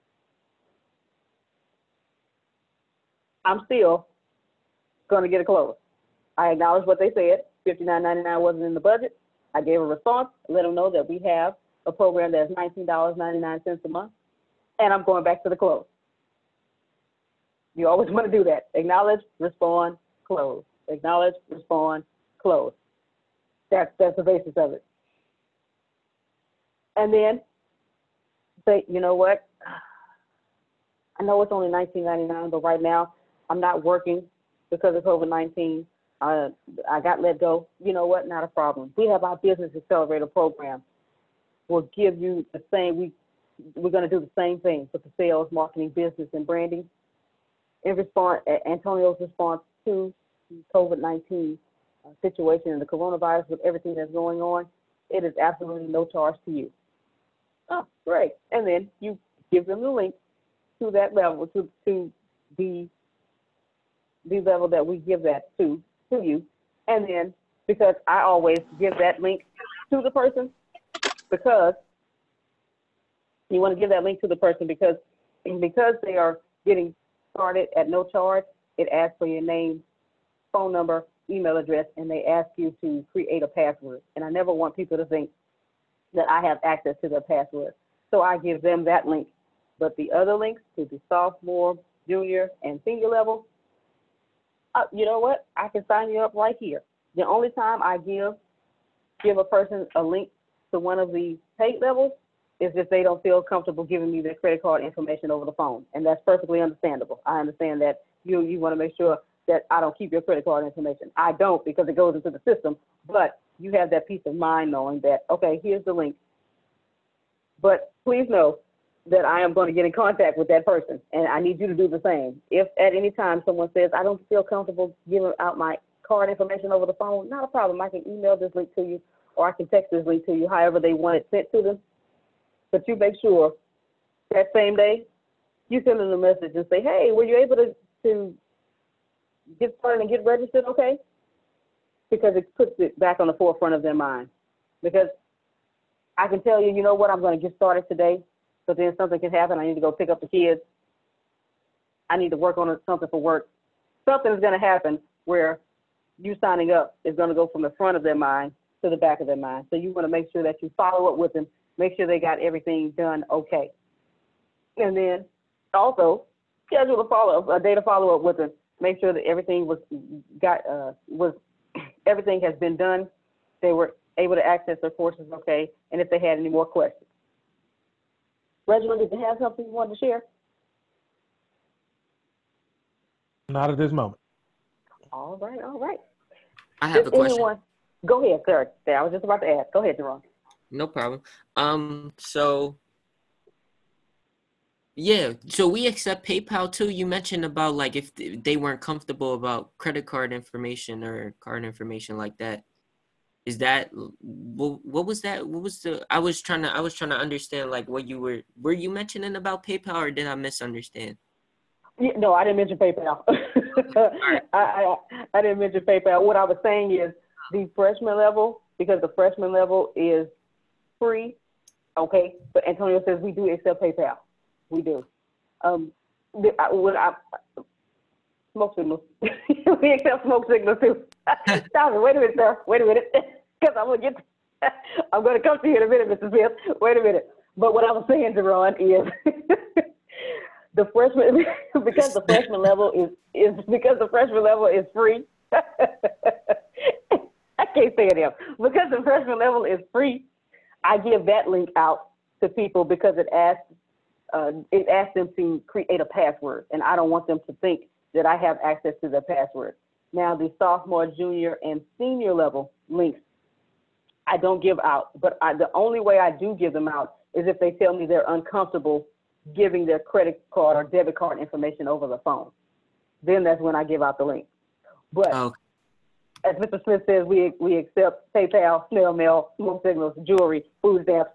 I'm still going to get a close. I acknowledge what they said. $59.99 wasn't in the budget. I gave a response, let them know that we have a program that's $19.99 a month, and I'm going back to the close. You always want to do that. Acknowledge, respond, close. Acknowledge, respond, close. That's the basis of it. And then say, you know what? I know it's only $19.99, but right now I'm not working because of COVID-19. I got let go. You know what? Not a problem. We have our Business Accelerator program. We'll give you the same. We're going to do the same thing with the sales, marketing, business, and branding. In response, Antonio's response to the COVID-19 situation and the coronavirus with everything that's going on, it is absolutely no charge to you. Oh, great. And then you give them the link to that level, to the level that we give that to you. And then, because I always give that link to the person, because you want to give that link to the person because they are getting started at no charge, it asks for your name, phone number, email address, and they ask you to create a password. And I never want people to think that I have access to their password. So I give them that link. But the other links to the sophomore, junior, and senior level, you know what? I can sign you up right here. The only time I give a person a link to one of the paid levels is if they don't feel comfortable giving me their credit card information over the phone. And that's perfectly understandable. I understand that you want to make sure that I don't keep your credit card information. I don't, because it goes into the system, but you have that peace of mind knowing that, okay, here's the link. But please know that I am going to get in contact with that person, and I need you to do the same. If at any time someone says, I don't feel comfortable giving out my card information over the phone, not a problem. I can email this link to you, or I can text this link to you, however they want it sent to them. But you make sure that same day, you send them a message and say, hey, were you able to get started and get registered, okay? Because it puts it back on the forefront of their mind. Because I can tell you, you know what, I'm going to get started today, but then something can happen. I need to go pick up the kids. I need to work on something for work. Something is going to happen where you signing up is going to go from the front of their mind to the back of their mind. So you want to make sure that you follow up with them, make sure they got everything done okay. And then also schedule a day to follow up with them. Make sure that everything everything has been done. They were able to access their courses okay, and if they had any more questions. Reginald, did you have something you wanted to share? Not at this moment. All right. I have a question. Go ahead, sir. I was just about to ask. Go ahead, Jerome. No problem. So we accept PayPal too. You mentioned about like if they weren't comfortable about credit card information or card information like that. Is that what was that? What was the? I was trying to understand like what you were you mentioning about PayPal, or did I misunderstand? Yeah, no, I didn't mention PayPal. I didn't mention PayPal. What I was saying is the freshman level, because the freshman level is free. Okay, but Antonio says we do accept PayPal. We do. Smoke signals. We accept smoke signals too. Stop it. Wait a minute, sir. Wait a minute. Because I'm going to come to you in a minute, Mr. Smith. Wait a minute. But what I was saying, Jerron, is the freshman because the freshman level is because the freshman level is free. I can't say it else. Because the freshman level is free, I give that link out to people because it asks them to create a password, and I don't want them to think that I have access to their password. Now, the sophomore, junior, and senior level links, I don't give out, but the only way I do give them out is if they tell me they're uncomfortable giving their credit card or debit card information over the phone. Then that's when I give out the link. But as Mr. Smith says, we accept PayPal, snail mail, smoke signals, jewelry, food stamps.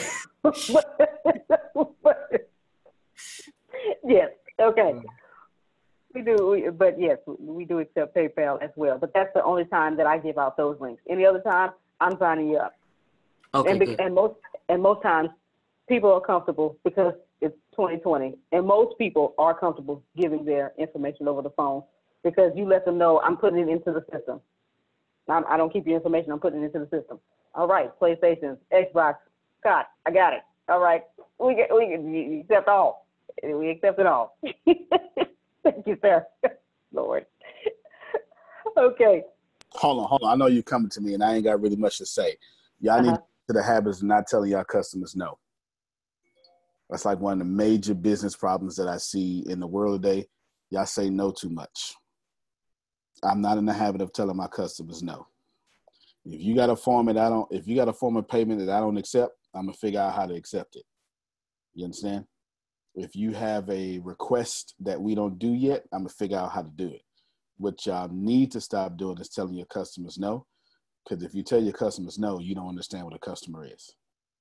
Yes, okay. We do, but yes, we do accept PayPal as well. But that's the only time that I give out those links. Any other time, I'm signing you up. Okay, and most times, people are comfortable because it's 2020, and most people are comfortable giving their information over the phone because you let them know I'm putting it into the system. I don't keep your information. I'm putting it into the system. All right, PlayStation, Xbox, Scott, I got it. All right, we accept all. We accept it all. Thank you, sir. Lord. Okay. Hold on. I know you're coming to me, and I ain't got really much to say. Y'all need to the habits of not telling y'all customers no. That's like one of the major business problems that I see in the world today. Y'all say no too much. I'm not in the habit of telling my customers no. If you got a form of payment that I don't accept, I'm gonna figure out how to accept it. You understand? If you have a request that we don't do yet, I'm gonna figure out how to do it. What y'all need to stop doing is telling your customers no, because if you tell your customers no, you don't understand what a customer is.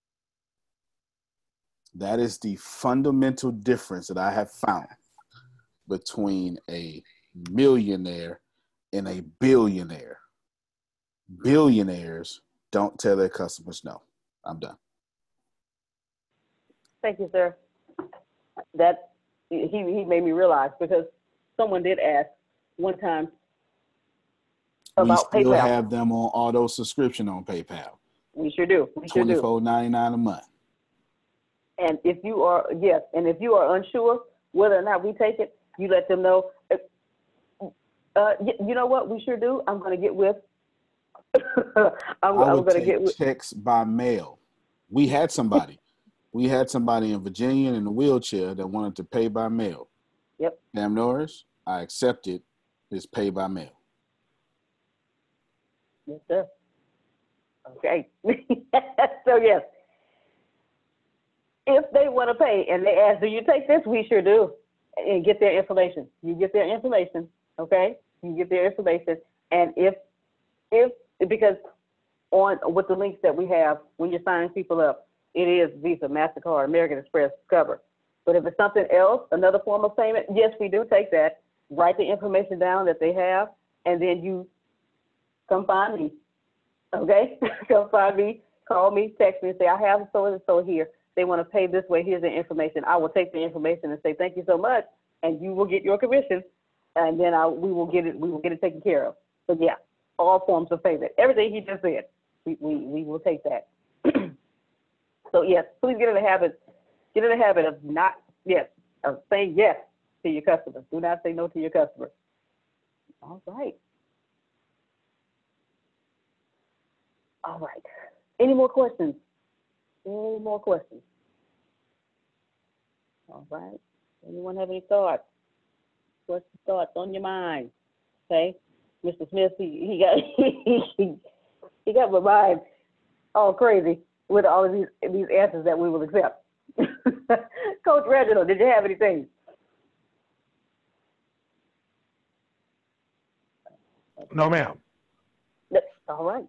That is the fundamental difference that I have found between a millionaire and a billionaire. Billionaires don't tell their customers no. I'm done. Thank you, sir. That he made me realize because someone did ask one time about PayPal. We still have them on auto subscription on PayPal. We sure do. $24.99 a month. And if you are unsure whether or not we take it, you let them know. You know what? We sure do. I'm going to get with. I'm going to get with checks by mail. We had somebody in Virginia in a wheelchair that wanted to pay by mail. Yep. Cam Norris, I accepted his pay by mail. Yes, sir. Okay. So yes, if they want to pay and they ask, "Do you take this?" We sure do, and get their information. You get their information, okay? You get their information, and if because with the links that we have when you're signing people up, it is Visa, MasterCard, American Express, Discover. But if it's something else, another form of payment, yes, we do take that. Write the information down that they have, and then you come find me. Okay? Come find me, call me, text me, and say, I have so and so here. They want to pay this way. Here's the information. I will take the information and say, thank you so much, and you will get your commission, and then we will get it taken care of. So yeah, all forms of payment. Everything he just said, we will take that. So yes, please get in the habit of saying yes to your customers. Do not say no to your customers. All right. Any more questions? All right. Anyone have any thoughts? What's the thoughts on your mind? Okay. Mr. Smith, he got my mind all crazy with all of these answers that we will accept. Coach Reginald, did you have anything? No, ma'am. All right.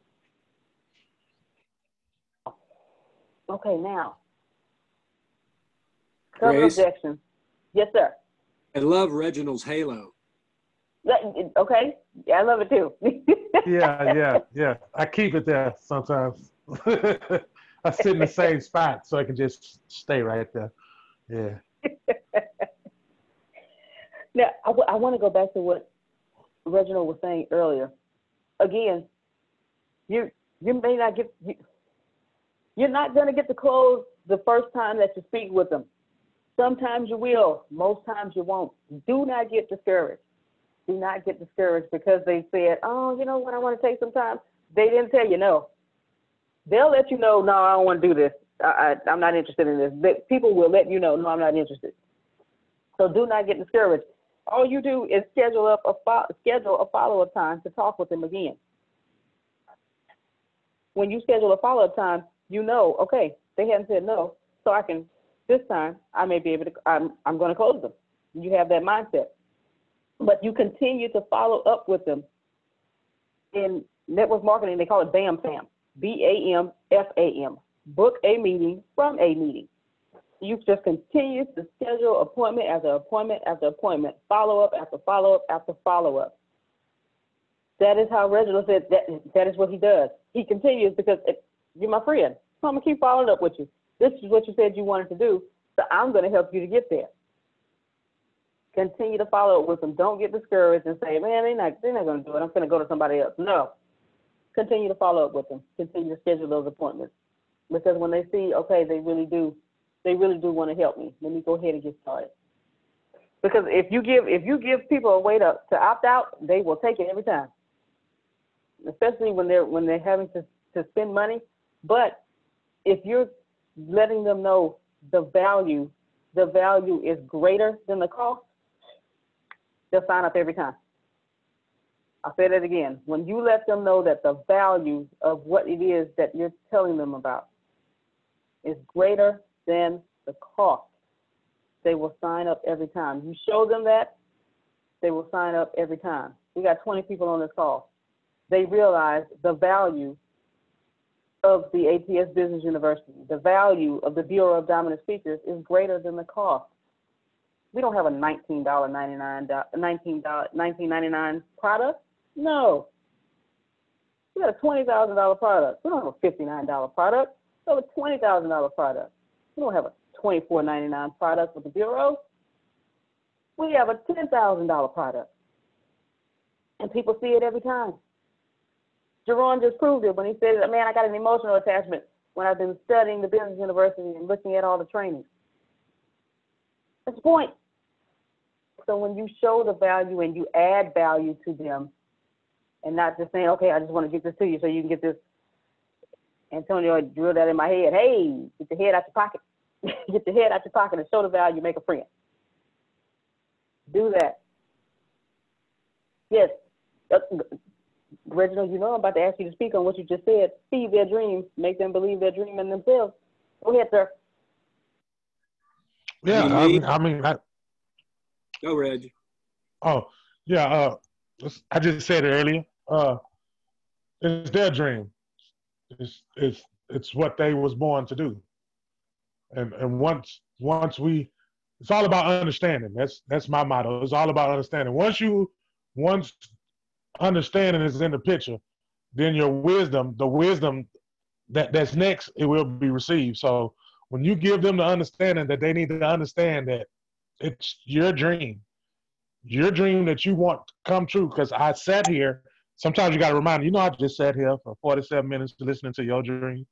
Okay, now. Grace? Objection. Yes, sir. I love Reginald's halo. Okay. Yeah, I love it too. Yeah. I keep it there sometimes. I sit in the same spot so I can just stay right there. Yeah. Now, I want to go back to what Reginald was saying earlier. Again, you may not you're not going to get the close the first time that you speak with them. Sometimes you will. Most times you won't. Do not get discouraged. Do not get discouraged because they said, oh, you know what, I want to take some time. They didn't tell you no. They'll let you know, no, I don't want to do this. I'm not interested in this. But people will let you know, no, I'm not interested. So do not get discouraged. All you do is schedule a follow-up time to talk with them again. When you schedule a follow-up time, you know, okay, they haven't said no, so this time I may be able to, I'm going to close them. You have that mindset. But you continue to follow up with them. In network marketing, they call it BAM-FAM, BAMFAM, book a meeting from a meeting. You just continue to schedule appointment after appointment after appointment, follow-up after follow-up after follow-up. That is how Reginald said that is what he does. He continues because you're my friend. So I'm going to keep following up with you. This is what you said you wanted to do, so I'm going to help you to get there. Continue to follow up with them. Don't get discouraged and say, man, they're not going to do it. I'm going to go to somebody else. No. Continue to follow up with them. Continue to schedule those appointments. Because when they see, okay, they really do want to help me. Let me go ahead and get started. Because if you give people a way to opt out, they will take it every time. Especially when they're having to spend money. But if you're letting them know the value is greater than the cost, they'll sign up every time. I'll say that again. When you let them know that the value of what it is that you're telling them about is greater than the cost, they will sign up every time. You show them that, they will sign up every time. We got 20 people on this call. They realize the value of the ATS Business University, the value of the Bureau of Dominant Speakers is greater than the cost. We don't have a $19.99 product. No. We got a $20,000 product. We don't have a $59 product. We have a $20,000 product. We don't have a $24.99 product with the Bureau. We have a $10,000 product. And people see it every time. Jerron just proved it when he said, man, I got an emotional attachment when I've been studying the business university and looking at all the trainings. That's the point. So when you show the value and you add value to them and not just saying, okay, I just want to get this to you so you can get this. Antonio drilled that in my head. Hey, get your head out your pocket. Get your head out your pocket and show the value, make a friend. Do that. Yes. Reginald, you know I'm about to ask you to speak on what you just said. Feed their dreams, make them believe their dream in themselves. Go ahead, sir. Yeah, Go, Reg. Oh, yeah. I just said it earlier. It's their dream. It's what they was born to do. And once we, it's all about understanding. That's my motto. It's all about understanding. Once understanding is in the picture, then your wisdom, the wisdom that's next, it will be received. So when you give them the understanding that they need to understand that it's your dream that you want to come true. Because I sat here, sometimes you got to remind I just sat here for 47 minutes listening to your dream.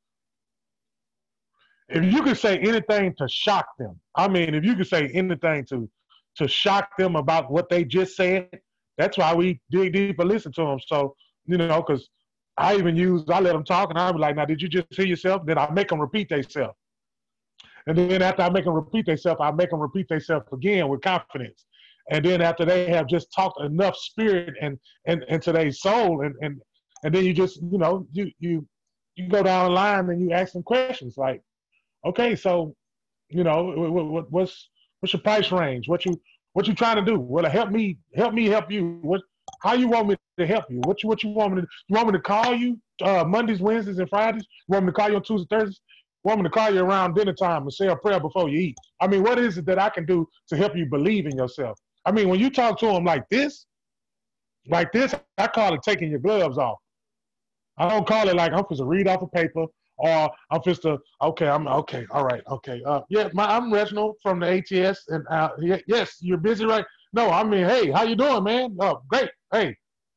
If you could say anything to shock them, if you could say anything to shock them about what they just said, that's why we dig deep and listen to them. So, because I let them talk and I be like, now, did you just hear yourself? Then I make them repeat themselves. And then after I make them repeat themselves, I make them repeat themselves again with confidence. And then after they have just talked enough spirit and to their soul, and then you just, you go down the line and you ask them questions like, okay, so, what's your price range? What you trying to do? Well, help me help you. How you want me to help you? What you want me to do? You want me to call you Mondays, Wednesdays, and Fridays? You want me to call you on Tuesdays, Thursdays? You want me to call you around dinner time and say a prayer before you eat? What is it that I can do to help you believe in yourself? When you talk to them like this, I call it taking your gloves off. I don't call it like I'm supposed to read off a paper or I'm supposed to, okay, all right, okay. I'm Reginald from the ATS, and yes, you're busy, right? No, hey, how you doing, man? Oh, great. Hey,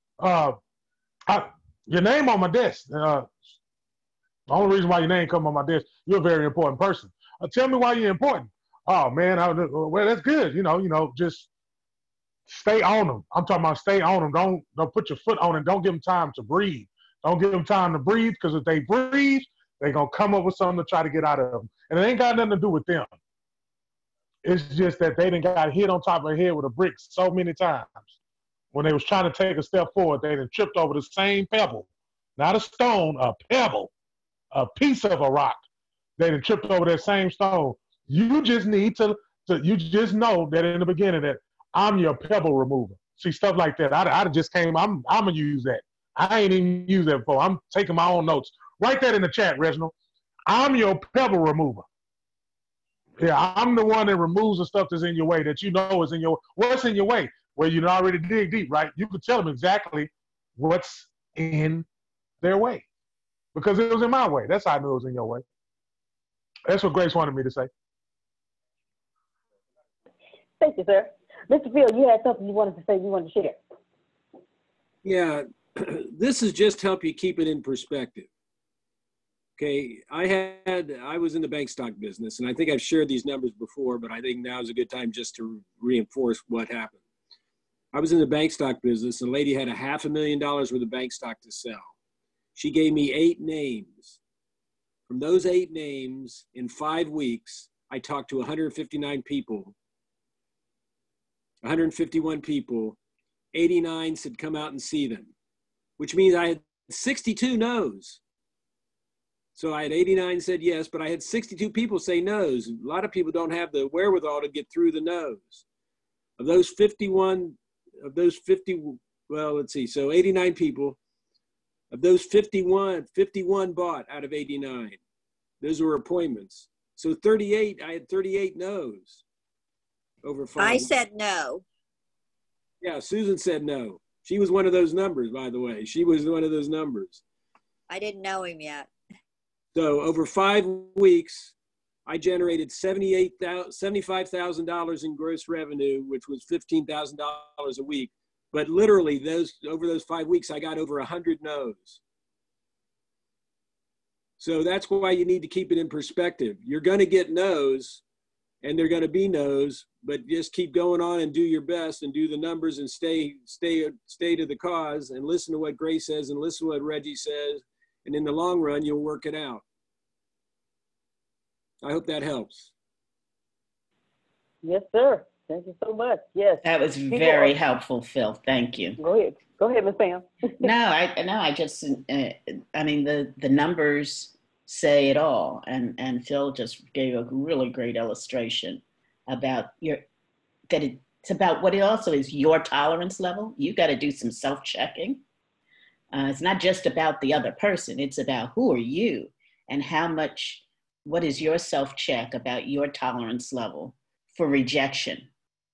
your name on my desk. The only reason why your name come on my desk, you're a very important person. Tell me why you're important. oh man, well that's good. Just stay on them. I'm talking about stay on them. Don't put your foot on it. Don't give them time to breathe. Don't give them time to breathe, because if they breathe, they're gonna come up with something to try to get out of them, and it ain't got nothing to do with them. It's just that they done got hit on top of their head with a brick so many times. When they was trying to take a step forward, they done tripped over the same pebble, not a stone, a pebble, a piece of a rock. They done tripped over that same stone. You just need to you just know that in the beginning that I'm your pebble remover. See, stuff like that. I just came, I'm going to use that. I ain't even used that before. I'm taking my own notes. Write that in the chat, Reginald. I'm your pebble remover. Yeah, I'm the one that removes the stuff that's in your way that you know is in your, what's in your way? Well, you already dig deep, right? You could tell them exactly what's in their way, because it was in my way. That's how I knew it was in your way. That's what Grace wanted me to say. Thank you, sir. Mr. Field, you had something you wanted to say, you wanted to share. Yeah, this is just help you keep it in perspective. Okay, I was in the bank stock business, and I think I've shared these numbers before, but I think now is a good time just to reinforce what happened. I was in the bank stock business, and a lady had $500,000 worth of bank stock to sell. She gave me 8 names. From those 8 names, in 5 weeks, I talked to 159 people. 151 people, 89 said come out and see them, which means I had 62 no's. So I had 89 said yes, but I had 62 people say no's. A lot of people don't have the wherewithal to get through the no's. Of those 51, well, let's see, so 89 people. Of those 51 bought out of 89. Those were appointments. So 38, I had 38 no's. Over 5 I weeks. said no. Yeah, Susan said no. She was one of those numbers, by the way. She was one of those numbers. I didn't know him yet. So over 5 weeks, I generated $75,000 in gross revenue, which was $15,000 a week. But literally, over those 5 weeks, I got over 100 no's. So that's why you need to keep it in perspective. You're going to get no's, and they're going to be no's, but just keep going on and do your best and do the numbers and stay to the cause and listen to what Grace says and listen to what Reggie says. And in the long run, you'll work it out. I hope that helps. Yes, sir. Thank you so much. Yes. That was very helpful, Phil. Thank you. Go ahead. Go ahead, Ms. Pam. I mean, the numbers say it all. And Phil just gave a really great illustration about it's about what it also is, your tolerance level. You got to do some self-checking. It's not just about the other person. It's about who are you and what is your self-check about your tolerance level for rejection.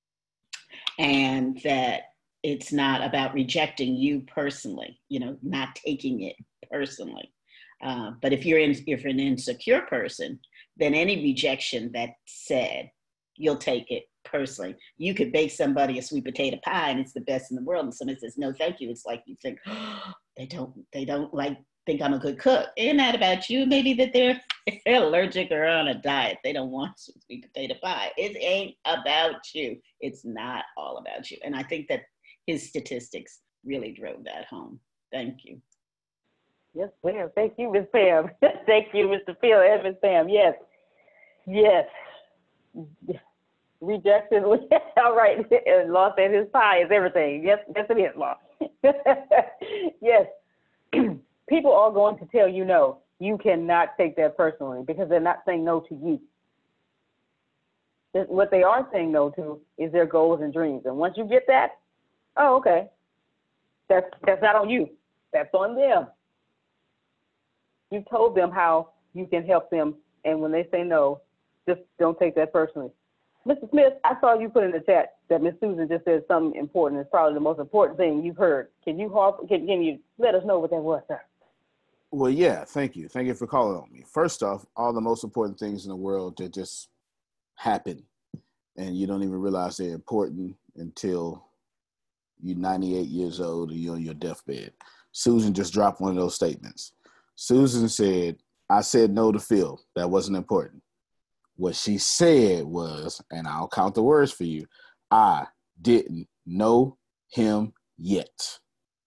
And that it's not about rejecting you personally, not taking it personally. But if you're an insecure person, then any rejection that's said, you'll take it personally. You could bake somebody a sweet potato pie and it's the best in the world, and somebody says no thank you. It's like you think, oh, they don't think I'm a good cook. Isn't that about you? Maybe that they're allergic or on a diet. They don't want sweet potato pie. It ain't about you. It's not all about you. And I think that his statistics really drove that home. Thank you. Yes, ma'am. Thank you, Ms. Pam. Thank you, Mr. Phil and Ms. Pam. Yes. Yes. Rejection. All right. Law said his pie is everything. Yes, it is, Law. Yes. People are going to tell you no. You cannot take that personally because they're not saying no to you. What they are saying no to is their goals and dreams. And once you get that, oh, okay. That's not on you. That's on them. You told them how you can help them, and when they say no, just don't take that personally. Mr. Smith, I saw you put in the chat that Ms. Susan just said something important. It's probably the most important thing you've heard. Can you let us know what that was, sir? Well, yeah, thank you. Thank you for calling on me. First off, all the most important things in the world that just happen, and you don't even realize they're important until you're 98 years old and you're on your deathbed. Susan just dropped one of those statements. Susan said, I said no to Phil. That wasn't important. What she said was, and I'll count the words for you, I didn't know him yet.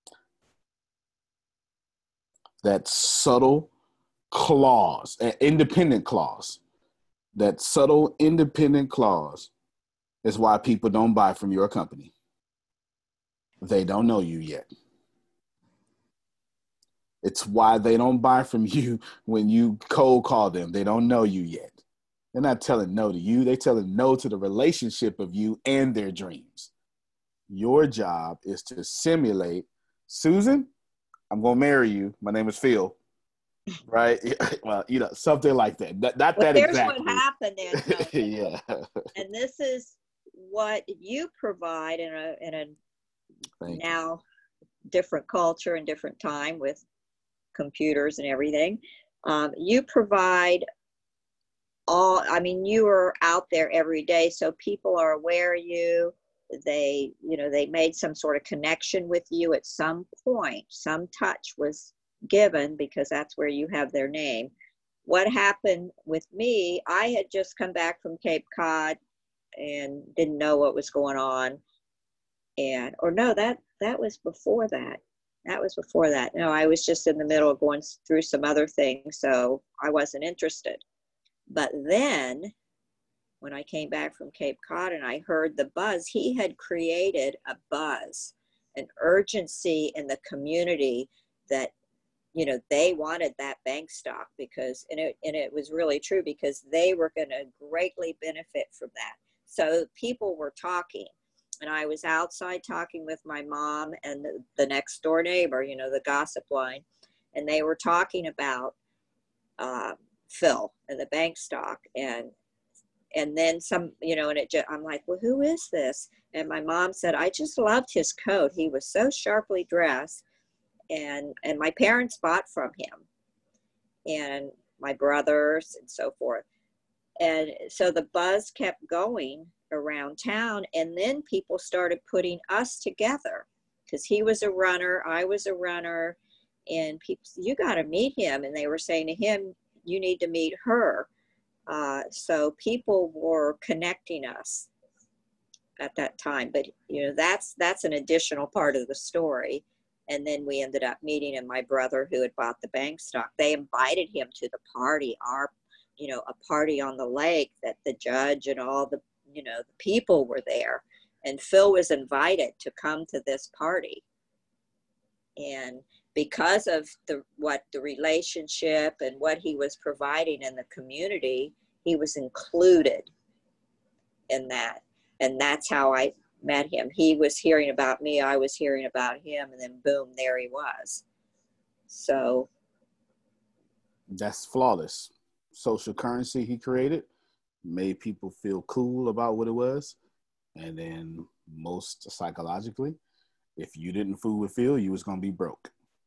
That subtle clause, an independent clause, that subtle independent clause is why people don't buy from your company. They don't know you yet. It's why they don't buy from you when you cold call them. They don't know you yet. They're not telling no to you. They're telling no to the relationship of you and their dreams. Your job is to simulate, Susan, I'm going to marry you. My name is Phil. Right? Well, you know, something like that. Not But that there's exactly. what happened, Antonio. Yeah. And this is what you provide in a Thank now different culture and different time with computers and everything. You provide all, I mean, you are out there every day, so people are aware of you. They, you know, they made some sort of connection with you at some point. Some touch was given because that's where you have their name. What happened with me, I had just come back from Cape Cod and didn't know what was going on. And, or no, that was before that. That was before that. No, I was just in the middle of going through some other things, so I wasn't interested. But then when I came back from Cape Cod and I heard the buzz, he had created a buzz, an urgency in the community that, you know, they wanted that bank stock because, and it was really true because they were going to greatly benefit from that. So people were talking, and I was outside talking with my mom and the next door neighbor, you know, the gossip line, and they were talking about Phil and the bank stock, and then some, you know, and I'm like, well, who is this? And my mom said, I just loved his coat. He was so sharply dressed, and my parents bought from him, and my brothers and so forth. And so the buzz kept going around town, and then people started putting us together because he was a runner, I was a runner, and people said, you got to meet him. And they were saying to him, you need to meet her. So people were connecting us at that time. But, you know, that's an additional part of the story. And then we ended up meeting him, my brother who had bought the bank stock. They invited him to the party, a party on the lake that the judge and all the, you know, the people were there. And Phil was invited to come to this party. And because of the relationship and what he was providing in the community, he was included in that. And that's how I met him. He was hearing about me, I was hearing about him, and then boom, there he was. So that's flawless. Social currency he created made people feel cool about what it was. And then most psychologically, if you didn't fool with Phil, you was going to be broke.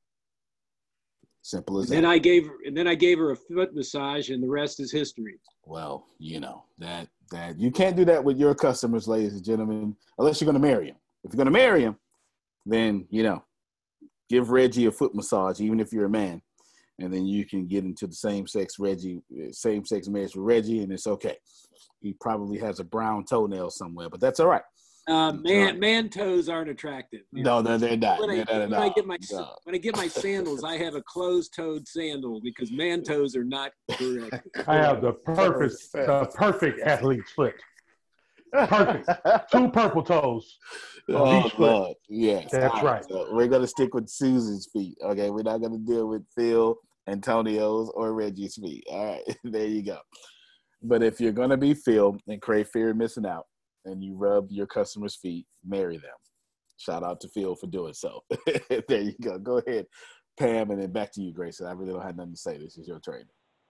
Simple as that. Then I gave her a foot massage, and the rest is history. Well, you know, that you can't do that with your customers, ladies and gentlemen, unless you're going to marry him. If you're going to marry him, then, you know, give Reggie a foot massage, even if you're a man. And then you can get into the same-sex marriage with Reggie, and it's okay. He probably has a brown toenail somewhere, but that's all right. Man toes aren't attractive. No, they're not. When I get my sandals, I have a closed-toed sandal because man toes are not correct. I have the perfect athlete's foot. Perfect. 2 purple toes. Oh, Lord. Yes. That's right. So we're going to stick with Susan's feet. Okay. We're not going to deal with Phil, Antonio's, or Reggie's feet. All right. There you go. But if you're going to be Phil and crave fear of missing out and you rub your customers' feet, marry them. Shout out to Phil for doing so. There you go. Go ahead, Pam, and then back to you, Grace. I really don't have nothing to say. This is your training.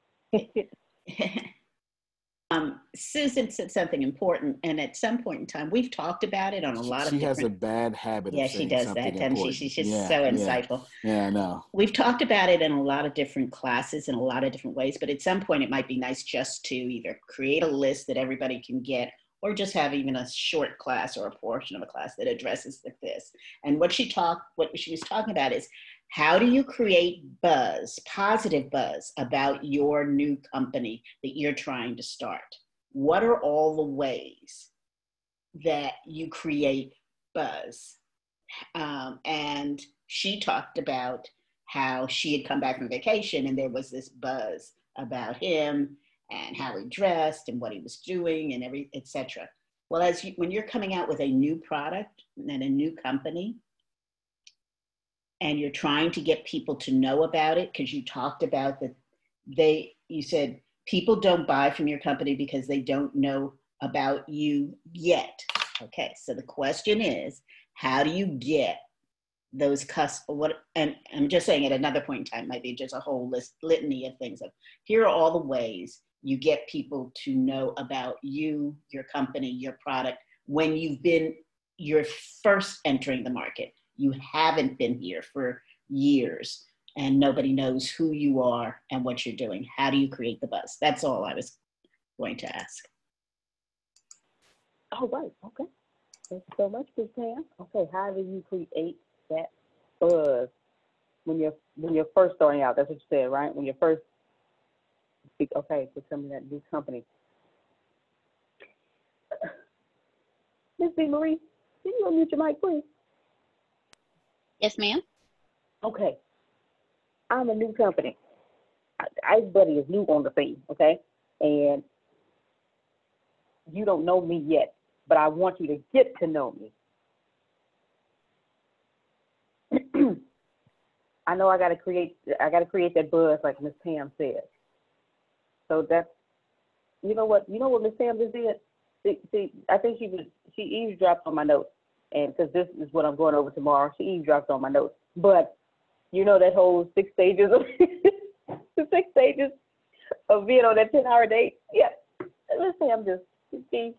Susan said something important, and at some point in time, we've talked about it on a lot of different... She has a bad habit of saying she does that, doesn't she? She's just so insightful. Yeah, I know. We've talked about it in a lot of different classes in a lot of different ways, but at some point it might be nice just to either create a list that everybody can get or just have even a short class or a portion of a class that addresses this. And what she was talking about is, how do you create buzz, positive buzz about your new company that you're trying to start? what are all the ways that you create buzz? And she talked about how she had come back from vacation and there was this buzz about him and how he dressed and what he was doing and etc. Well, when you're coming out with a new product and a new company, and you're trying to get people to know about it, because you talked about that you said people don't buy from your company because they don't know about you yet. Okay, so the question is, how do you get those and I'm just saying at another point in time, might be just a whole litany of things of, here are all the ways you get people to know about you, your company, your product, when you're first entering the market. You haven't been here for years and nobody knows who you are and what you're doing. How do you create the buzz? That's all I was going to ask. Oh, right. Okay. Thank you so much, Ms. Pam. Okay, how do you create that buzz when you're first starting out? That's what you said, right? When you're first, okay, becoming that new company. Ms. B. Marie, can you unmute your mic, please? Yes, ma'am. Okay. I'm a new company. Ice Buddy is new on the scene, okay? And you don't know me yet, but I want you to get to know me. I know I gotta create that buzz like Miss Pam said. So that's, you know what Miss Pam just did? See, I think she eavesdropped on my notes, and because this is what I'm going over tomorrow, she eavesdropped on my notes. But you know that whole 6 stages of the 6 stages of being on that 10-hour date? Yeah. Let's say I'm just she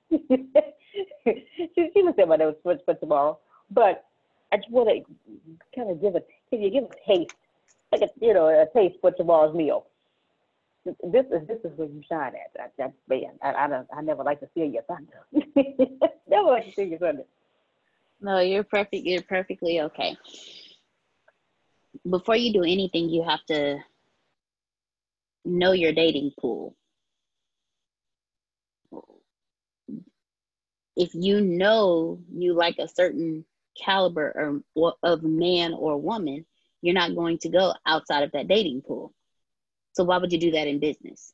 was in my notes for tomorrow. But I just want to kind of give a taste, like a taste for tomorrow's meal. This is where you shine at. That's man. I never like to steal your thunder. Never like to steal your thunder. No, you're perfect. You're perfectly okay. Before you do anything, you have to know your dating pool. If you know you like a certain caliber of man or woman, you're not going to go outside of that dating pool. So why would you do that in business?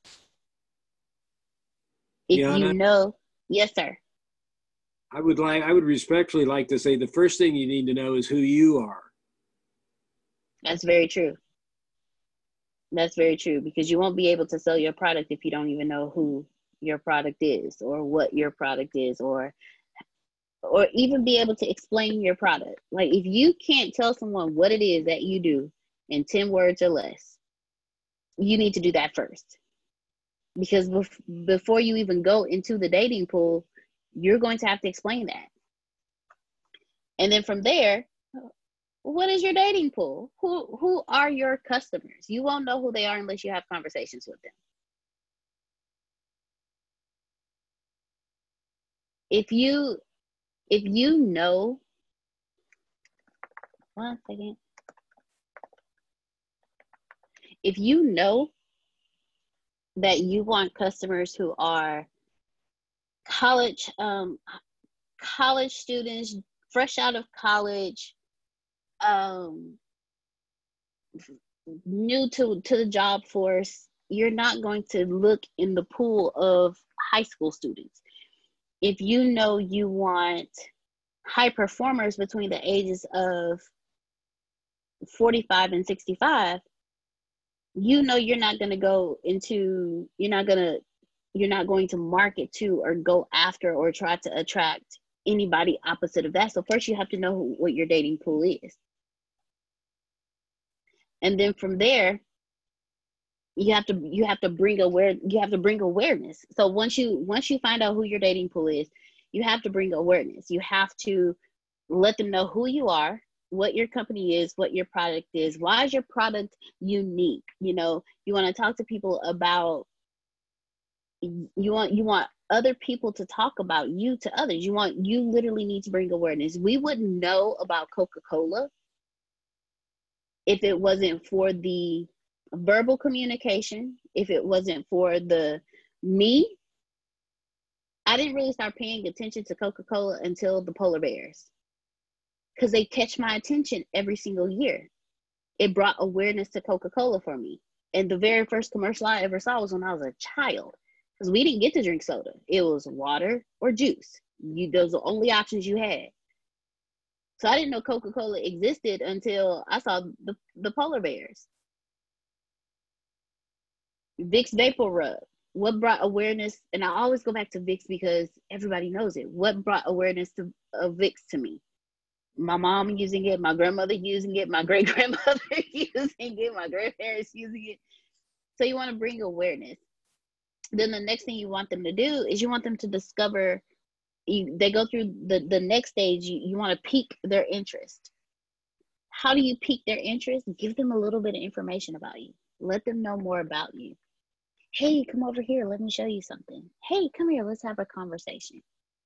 If you know, yes, sir. I would respectfully like to say the first thing you need to know is who you are. That's very true. That's very true, because you won't be able to sell your product if you don't even know who your product is or what your product is, or even be able to explain your product. Like if you can't tell someone what it is that you do in 10 words or less, you need to do that first. Because before you even go into the dating pool, you're going to have to explain that. And then from there, what is your dating pool? Who are your customers? You won't know who they are unless you have conversations with them. If you know, one second. If you know that you want customers who are college students, fresh out of college, new to the job force, you're not going to look in the pool of high school students. If you know you want high performers between the ages of 45 and 65, you know you're not going to market to or go after or try to attract anybody opposite of that. So first you have to know what your dating pool is. And then from there, you have to bring awareness. So once you find out who your dating pool is, you have to bring awareness. You have to let them know who you are, what your company is, what your product is. Why is your product unique? You want to talk to people about, you want other people to talk about you to others. You literally need to bring awareness. We wouldn't know about Coca-Cola if it wasn't for the verbal communication, if it wasn't for me I didn't really start paying attention to Coca-Cola until the polar bears, because they catch my attention every single year. It brought awareness to Coca-Cola for me. And the very first commercial I ever saw was when I was a child, because we didn't get to drink soda. It was water or juice. Those were the only options you had. So I didn't know Coca-Cola existed until I saw the polar bears. Vicks Vapor Rub. What brought awareness, and I always go back to Vicks because everybody knows it. What brought awareness of Vicks to me? My mom using it, my grandmother using it, my great-grandmother using it, my grandparents using it. So you want to bring awareness. Then the next thing you want them to do is you want them to discover, they go through the next stage, you want to pique their interest. How do you pique their interest? Give them a little bit of information about you. Let them know more about you. Hey, come over here. Let me show you something. Hey, come here. Let's have a conversation.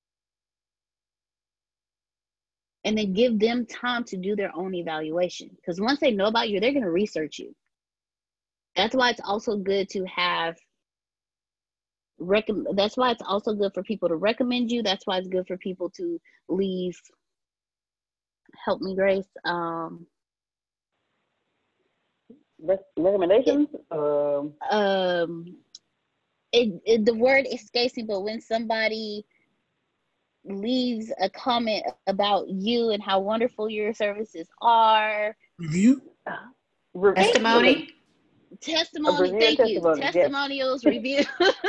And then give them time to do their own evaluation. Because once they know about you, they're going to research you. That's why it's also good to have, that's why it's also good for people to recommend you. That's why it's good for people to leave, help me, Grace. Recommendations? The word escapes me, but when somebody leaves a comment about you and how wonderful your services are. Review? Testimony? Testimony, thank you. Testimonials, reviews.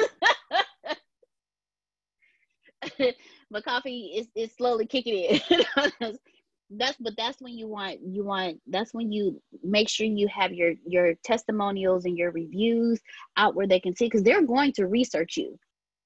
My coffee is slowly kicking in. That's when that's when you make sure you have your testimonials and your reviews out where they can see, because they're going to research you.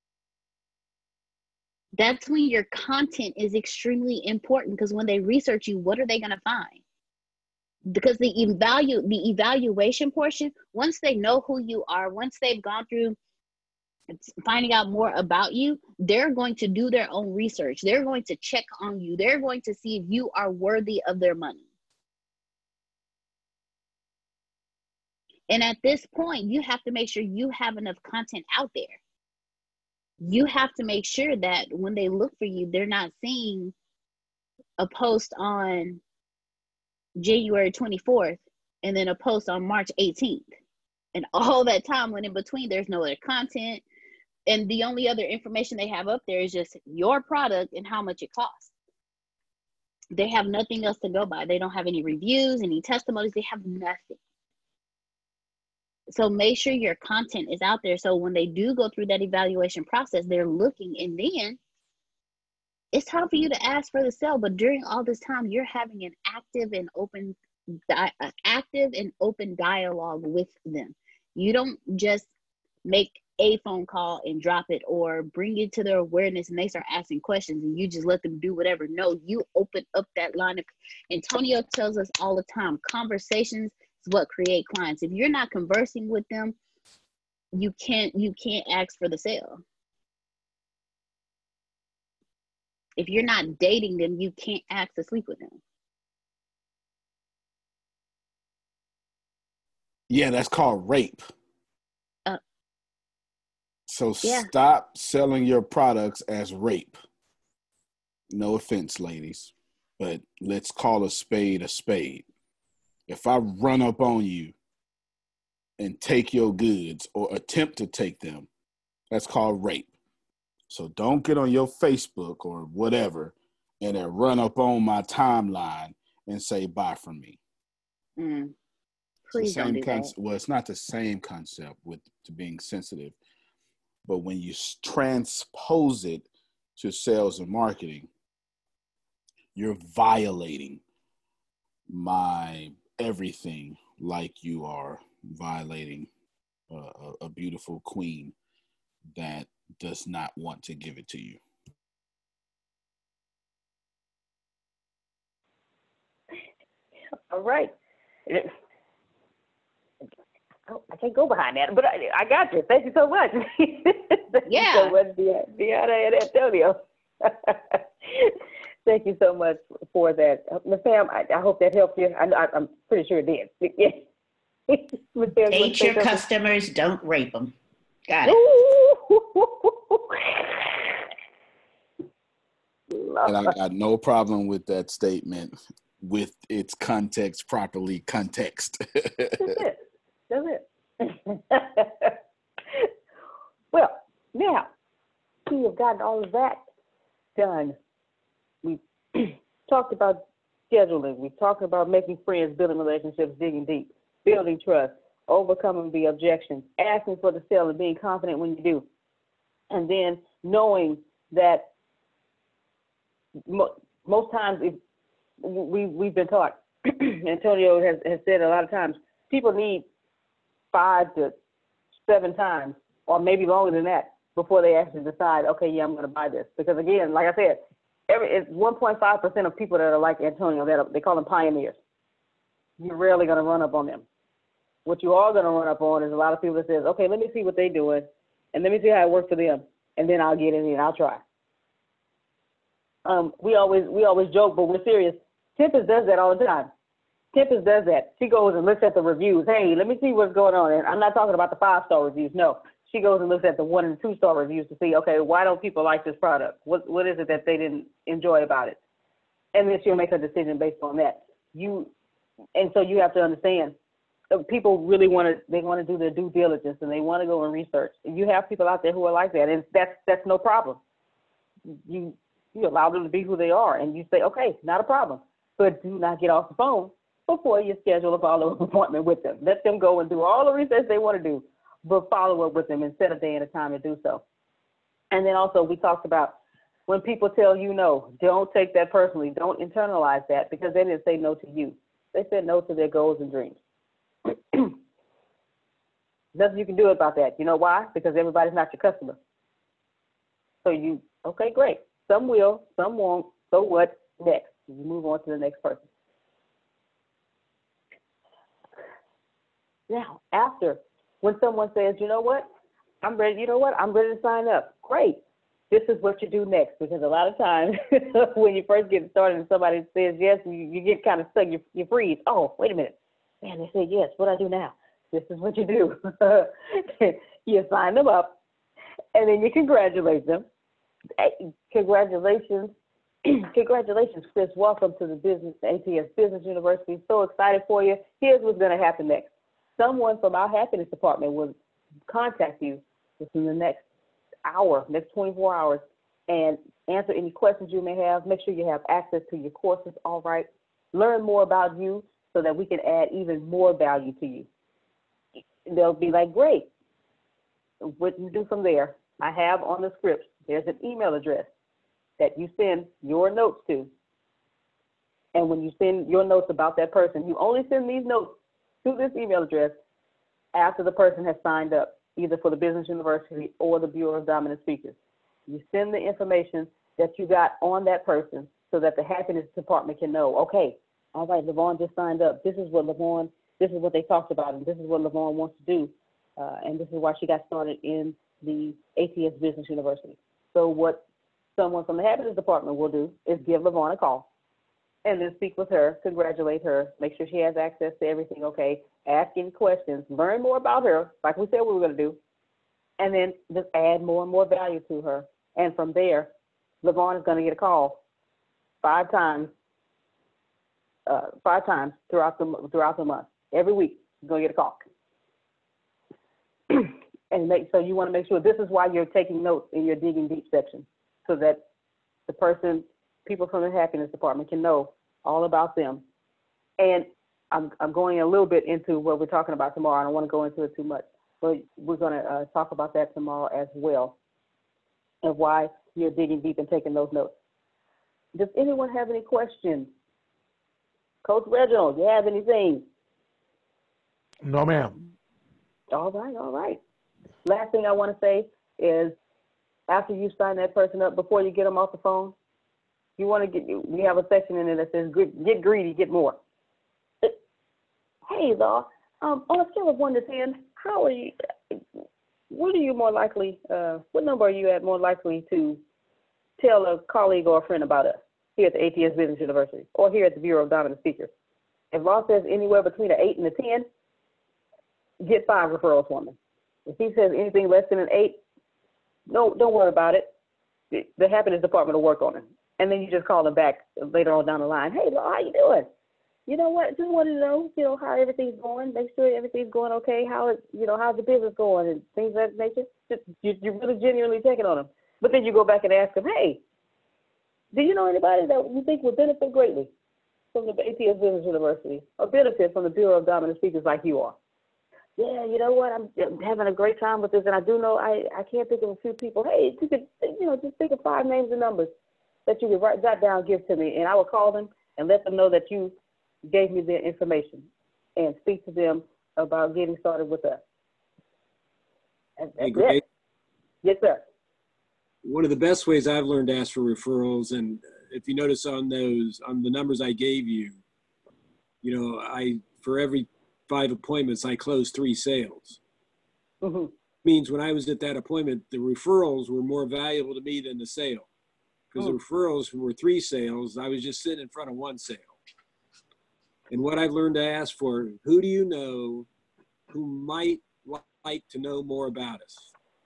That's when your content is extremely important, because when they research you, what are they going to find? Because the evaluation portion, once they know who you are, once they've gone through finding out more about you, they're going to do their own research. They're going to check on you. They're going to see if you are worthy of their money. And at this point, you have to make sure you have enough content out there. You have to make sure that when they look for you, they're not seeing a post on January 24th and then a post on March 18th. And all that time when in between, there's no other content. And the only other information they have up there is just your product and how much it costs. They have nothing else to go by. They don't have any reviews, any testimonies. They have nothing. So make sure your content is out there. So when they do go through that evaluation process, they're looking, and then it's time for you to ask for the sale. But during all this time, you're having an active and open dialogue with them. You don't just make a phone call and drop it, or bring it to their awareness and they start asking questions and you just let them do whatever. No, you open up that line of, Antonio tells us all the time, conversations is what create clients. If you're not conversing with them, you can't ask for the sale. If you're not dating them, you can't ask to sleep with them. Yeah, that's called rape. So yeah. Stop selling your products as rape. No offense, ladies, but let's call a spade a spade. If I run up on you and take your goods or attempt to take them, that's called rape. So don't get on your Facebook or whatever and then run up on my timeline and say bye from me. Please don't do that. Well, it's not the same concept with to being sensitive, but when you transpose it to sales and marketing, you're violating my everything, like you are violating a beautiful queen that does not want to give it to you. All right. I can't go behind that, but I got you. Thank you so much. Thank you so much, Deanna and Antonio. Thank you so much for that. Ms. Sam, I hope that helped you. I'm pretty sure it did. Date your customers, don't rape them. Got it. And I got no problem with that statement with its context properly context. That's it. Well, now, we have gotten all of that done. We talked about scheduling. We talked about making friends, building relationships, digging deep, building trust, overcoming the objections, asking for the sale and being confident when you do. And then knowing that most times if we've been taught, Antonio has said a lot of times, people need 5 to 7 times or maybe longer than that before they actually decide, okay, yeah, I'm going to buy this. Because again, like I said, it's 1.5% of people that are like Antonio, they call them pioneers. You're rarely going to run up on them. What you are going to run up on is a lot of people that says, okay, let me see what they're doing and let me see how it works for them, and then I'll get in and I'll try. We always joke, but we're serious. Tempest does that all the time. Tempest does that. She goes and looks at the reviews. Hey, let me see what's going on. And I'm not talking about the 5-star reviews. No, she goes and looks at the 1 and 2-star reviews to see, okay, why don't people like this product? What is it that they didn't enjoy about it? And then she'll make a decision based on that. And so you have to understand, people really want to do their due diligence and they want to go and research. And you have people out there who are like that, and that's no problem. You allow them to be who they are, and you say, okay, not a problem, but do not get off the phone before you schedule a follow-up appointment with them. Let them go and do all the research they want to do, but follow up with them and set a day and a time to do so. And then also we talked about when people tell you no, don't take that personally. Don't internalize that because they didn't say no to you. They said no to their goals and dreams. Nothing you can do about that. You know why? Because everybody's not your customer. So okay, great. Some will, some won't. So what next? You move on to the next person. Now, when someone says, you know what, I'm ready to sign up. Great. This is what you do next, because a lot of times when you first get started and somebody says yes, you get kind of stuck. You freeze. Oh, wait a minute. Man, they said yes. What do I do now? This is what you do. You sign them up, and then you congratulate them. Hey, congratulations. Congratulations, Chris. Welcome to the ATS Business University. So excited for you. Here's what's going to happen next. Someone from our happiness department will contact you within the next hour, next 24 hours, and answer any questions you may have. Make sure you have access to your courses, all right? Learn more about you so that we can add even more value to you. They'll be like, great. What do you do from there? I have on the script, there's an email address that you send your notes to. And when you send your notes about that person, you only send these notes to this email address after the person has signed up, either for the Business University or the Bureau of Dominant Speakers. You send the information that you got on that person so that the happiness department can know, okay, all right, LaVon just signed up. This is what they talked about, and this is what LaVon wants to do. And this is why she got started in the ATS Business University. So what someone from the happiness department will do is give LaVon a call and then speak with her, congratulate her, make sure she has access to everything, okay, ask any questions, learn more about her, like we said we were going to do, and then just add more and more value to her. And from there, LaVon is going to get a call 5 times throughout the month. Every week, you're going to get a call. So you want to make sure this is why you're taking notes in your digging deep section, so that people from the happiness department can know all about them. And I'm going a little bit into what we're talking about tomorrow. I don't want to go into it too much, but we're going to talk about that tomorrow as well, and why you're digging deep and taking those notes. Does anyone have any questions? Coach Reginald, do you have anything? No, ma'am. All right. Last thing I want to say is, after you sign that person up, before you get them off the phone, we have a section in there that says, get greedy, get more. Hey, Law, on a scale of 1 to 10, how are you? What number are you at more likely to tell a colleague or a friend about us here at the ATS Business University or here at the Bureau of Dominant Speakers? If Law says anywhere between an 8 and a 10, get 5 referrals for me. If he says anything less than an 8, no, don't worry about it. The happiness department will work on it. And then you just call them back later on down the line. Hey, Law, how you doing? You know what? Just wanted to know, how everything's going. Make sure everything's going okay. How's the business going and things of that nature. You're really genuinely checking on them. But then you go back and ask them, hey, do you know anybody that you think would benefit greatly from the ATS Business University or benefit from the Bureau of Dominant Speakers like you are? Yeah, you know what? I'm having a great time with this, and I do know I can't think of a few people. Hey, if you could, just think of 5 names and numbers that you could jot down, give to me, and I will call them and let them know that you gave me their information and speak to them about getting started with us. That's it. Yes, sir. One of the best ways I've learned to ask for referrals, and if you notice on the numbers I gave you, for every 5 appointments, I closed 3 sales. Mm-hmm. Means when I was at that appointment, the referrals were more valuable to me than the sale. Because the referrals were 3 sales, I was just sitting in front of 1 sale. And what I've learned to ask for, who do you know who might like to know more about us?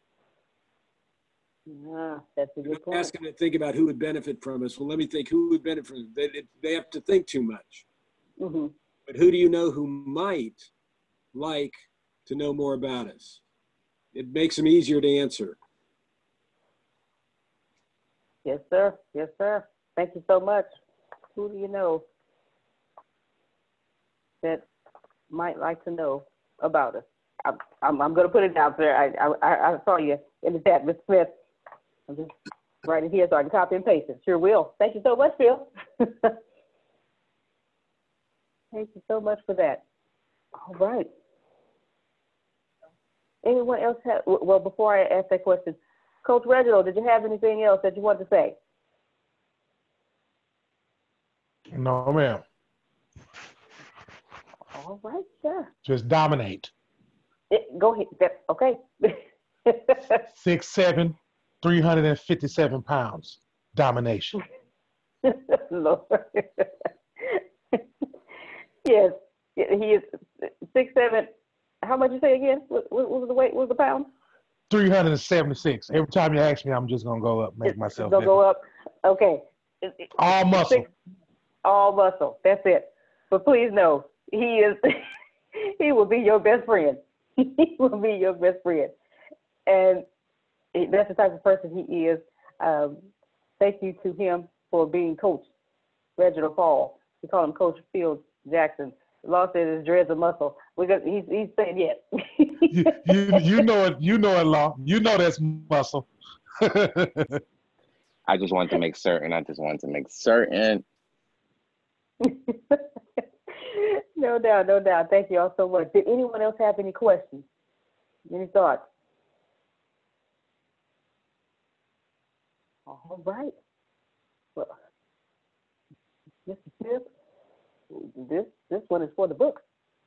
That's a good point. Asking to think about who would benefit from us. Well, let me think who would benefit from us. They have to think too much. Mm-hmm. But who do you know who might like to know more about us? It makes them easier to answer. Yes, sir. Yes, sir. Thank you so much. Who do you know that might like to know about us? I'm going to put it out there. I saw you in the chat, Ms. Smith. I'm just writing here so I can copy and paste it. Sure will. Thank you so much, Phil. Thank you so much for that. All right. Anyone else have, well, before I ask that question, Coach Reginald, did you have anything else that you want to say? No, ma'am. All right, sure. Just dominate. Go ahead. Okay. 6'7", 357 pounds. Domination. Lord. Yes, he is 6'7". How much you say again? What was the weight? What was the pound? 376. Every time you ask me, I'm just gonna go up, make myself. Gonna go up. Okay. All muscle. All muscle. That's it. But please know, he will be your best friend. He will be your best friend, and that's the type of person he is. Thank you to him for being Coach Reginald Paul. We call him Coach Phil Jackson. Law says it's dreads of muscle. He's saying yes. you know it. You know it, Law. You know that's muscle. I just want to make certain. No doubt, no doubt. Thank you all so much. Did anyone else have any questions? Any thoughts? All right. Well, Mr. Smith, this one is for the book.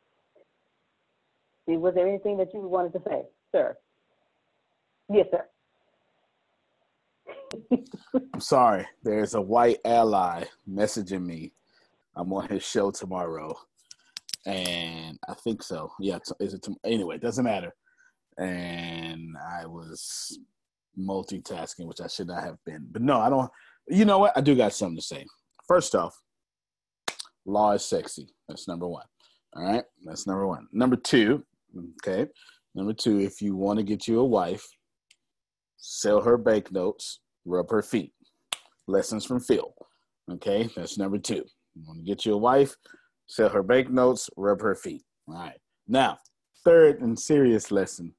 Was there anything that you wanted to say, sir? Yes, sir. I'm sorry. There's a white ally messaging me. I'm on his show tomorrow. And I think so. Yeah. Anyway, it doesn't matter. And I was multitasking, which I should not have been. But no, I don't. You know what? I do got something to say. First off, Law is sexy. That's number 1. All right? That's number 1. Number 2, okay? Number 2, if you want to get you a wife, sell her banknotes, rub her feet. Lessons from Phil. Okay? That's number 2. You want to get you a wife, sell her banknotes, rub her feet. All right. Now, third and serious lesson.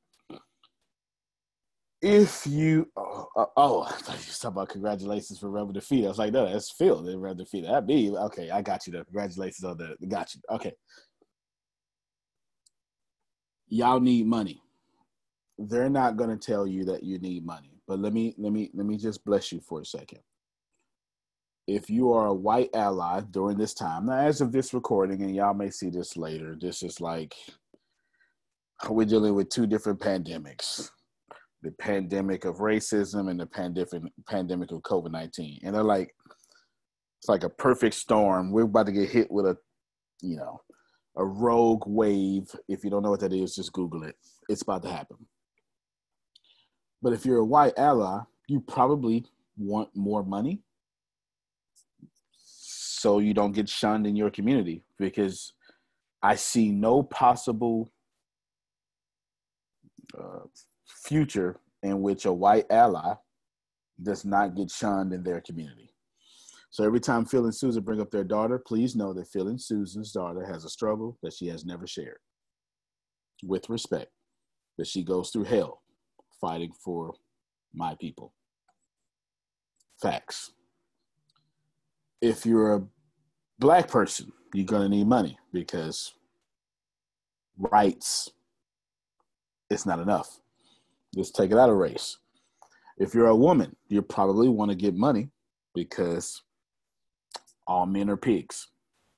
If you, I thought you were talking about congratulations for rubbing the feet. I was like, no, that's Phil. They rub the feet. That'd be, okay, I got you though. Congratulations on that. Got you. Okay. Y'all need money. They're not going to tell you that you need money, but let me just bless you for a second. If you are a white ally during this time, now as of this recording, and y'all may see this later, this is like, we're dealing with 2 different pandemics. The pandemic of racism and the pandemic of COVID-19. And they're like, it's like a perfect storm. We're about to get hit with a rogue wave. If you don't know what that is, just Google it. It's about to happen. But if you're a white ally, you probably want more money. so you don't get shunned in your community, because I see no possible future in which a white ally does not get shunned in their community. So every time Phil and Susan bring up their daughter, please know that Phil and Susan's daughter has a struggle that she has never shared. With respect, that she goes through hell fighting for my people. Facts. If you're a black person, you're going to need money, because rights is not enough. Just take it out of race. If you're a woman, you probably want to get money, because all men are pigs.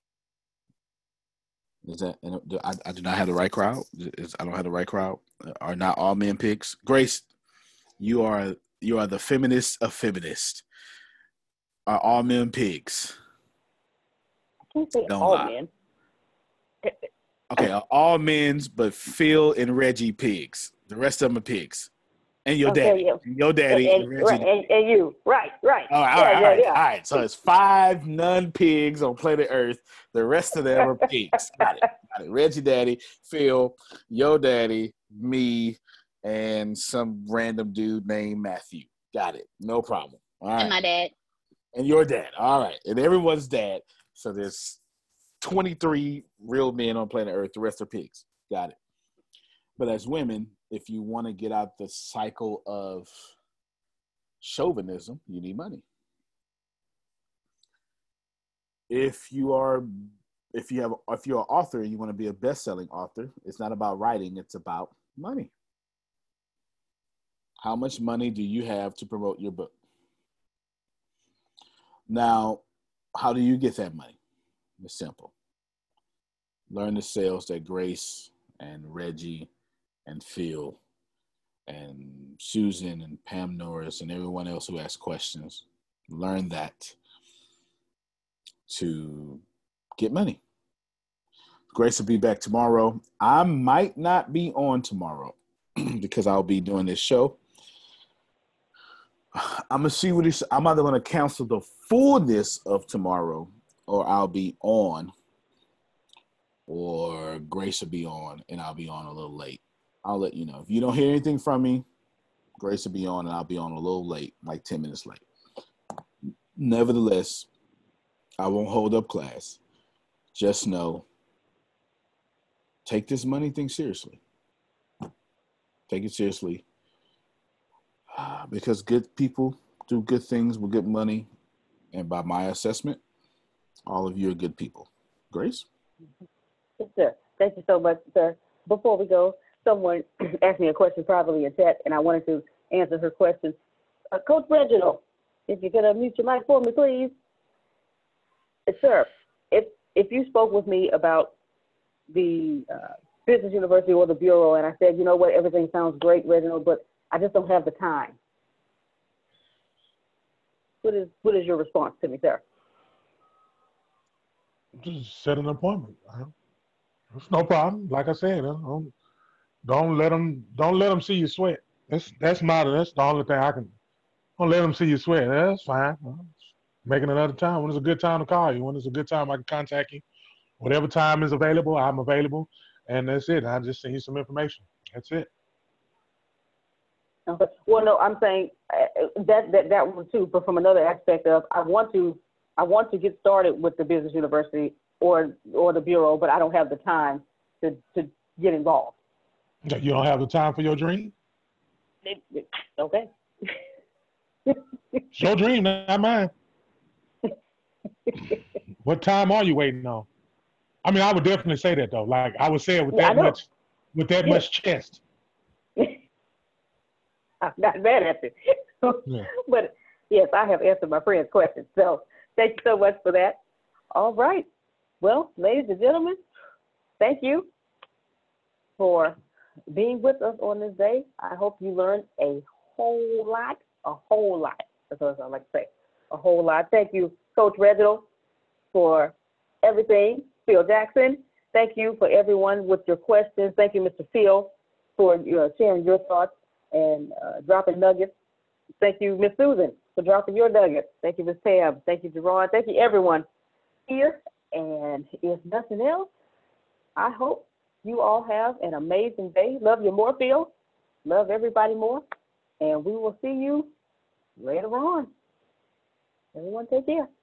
Is that? I do not have the right crowd. I don't have the right crowd. Are not all men pigs? Grace, you are the feminist of feminists. Are all men pigs? I can't say Don't all lie. men. Okay, all men's, but Phil and Reggie pigs. The rest of them are pigs. And your daddy. Yeah. Your daddy and Reggie. Right, and you. Right. All right. So it's 5 non-pigs on planet Earth. The rest of them are pigs. Got it. Reggie daddy, Phil, your daddy, me, and some random dude named Matthew. Got it. No problem. All right. And my dad. And your dad. All right. And everyone's dad. So there's 23 real men on planet Earth. The rest are pigs. Got it. But as women, if you want to get out the cycle of chauvinism, you need money. If you're an author and you want to be a best-selling author, it's not about writing, it's about money. How much money do you have to promote your book? Now, how do you get that money? It's simple. Learn the sales that Grace and Reggie and Phil and Susan and Pam Norris and everyone else who asks questions. Learn that to get money. Grace will be back tomorrow. I might not be on tomorrow because I'll be doing this show. I'm gonna see what it's. I'm either gonna cancel the fullness of tomorrow, or I'll be on, or Grace will be on, and I'll be on a little late. I'll let you know. If you don't hear anything from me, Grace will be on, and I'll be on a little late, like 10 minutes late. Nevertheless, I won't hold up class. Just know, take this money thing seriously. Take it seriously. Because good people do good things with good money. And by my assessment, all of you are good people. Grace? Yes, sir. Thank you so much, sir. Before we go, someone asked me a question privately in chat, and I wanted to answer her question. Coach Reginald, if you could unmute your mic for me, please. Sir, if you spoke with me about the Business University or the Bureau, and I said, you know what, everything sounds great, Reginald, but I just don't have the time. What is your response to me, sir? Just set an appointment. It's no problem. Like I said, don't let them see you sweat. That's the only thing I can. Don't let them see you sweat. That's fine. Making another time. When it's a good time to call you. When it's a good time, I can contact you. Whatever time is available, I'm available, and that's it. I just send you some information. That's it. Okay. Well, no, I'm saying that one too, but from another aspect of I want to get started with the Business University or the Bureau, but I don't have the time to get involved. You don't have the time for your dream? Okay. It's your dream, not mine. What time are you waiting on? I mean, I would definitely say that though. Like I would say it with that much chest. I'm not mad at it. Yeah. But yes, I have answered my friend's question. So thank you so much for that. All right. Well, ladies and gentlemen, thank you for being with us on this day. I hope you learned a whole lot. That's what I like to say. A whole lot. Thank you, Coach Reginald, for everything. Phil Jackson, thank you for everyone with your questions. Thank you, Mr. Phil, for sharing your thoughts and dropping nuggets. Thank you, Miss Susan, for dropping your nuggets. Thank you, Miss Pam. Thank you, Jerron. Thank you, everyone, here. And if nothing else, I hope you all have an amazing day. Love you more, Phil. Love everybody more. And we will see you later on. Everyone take care.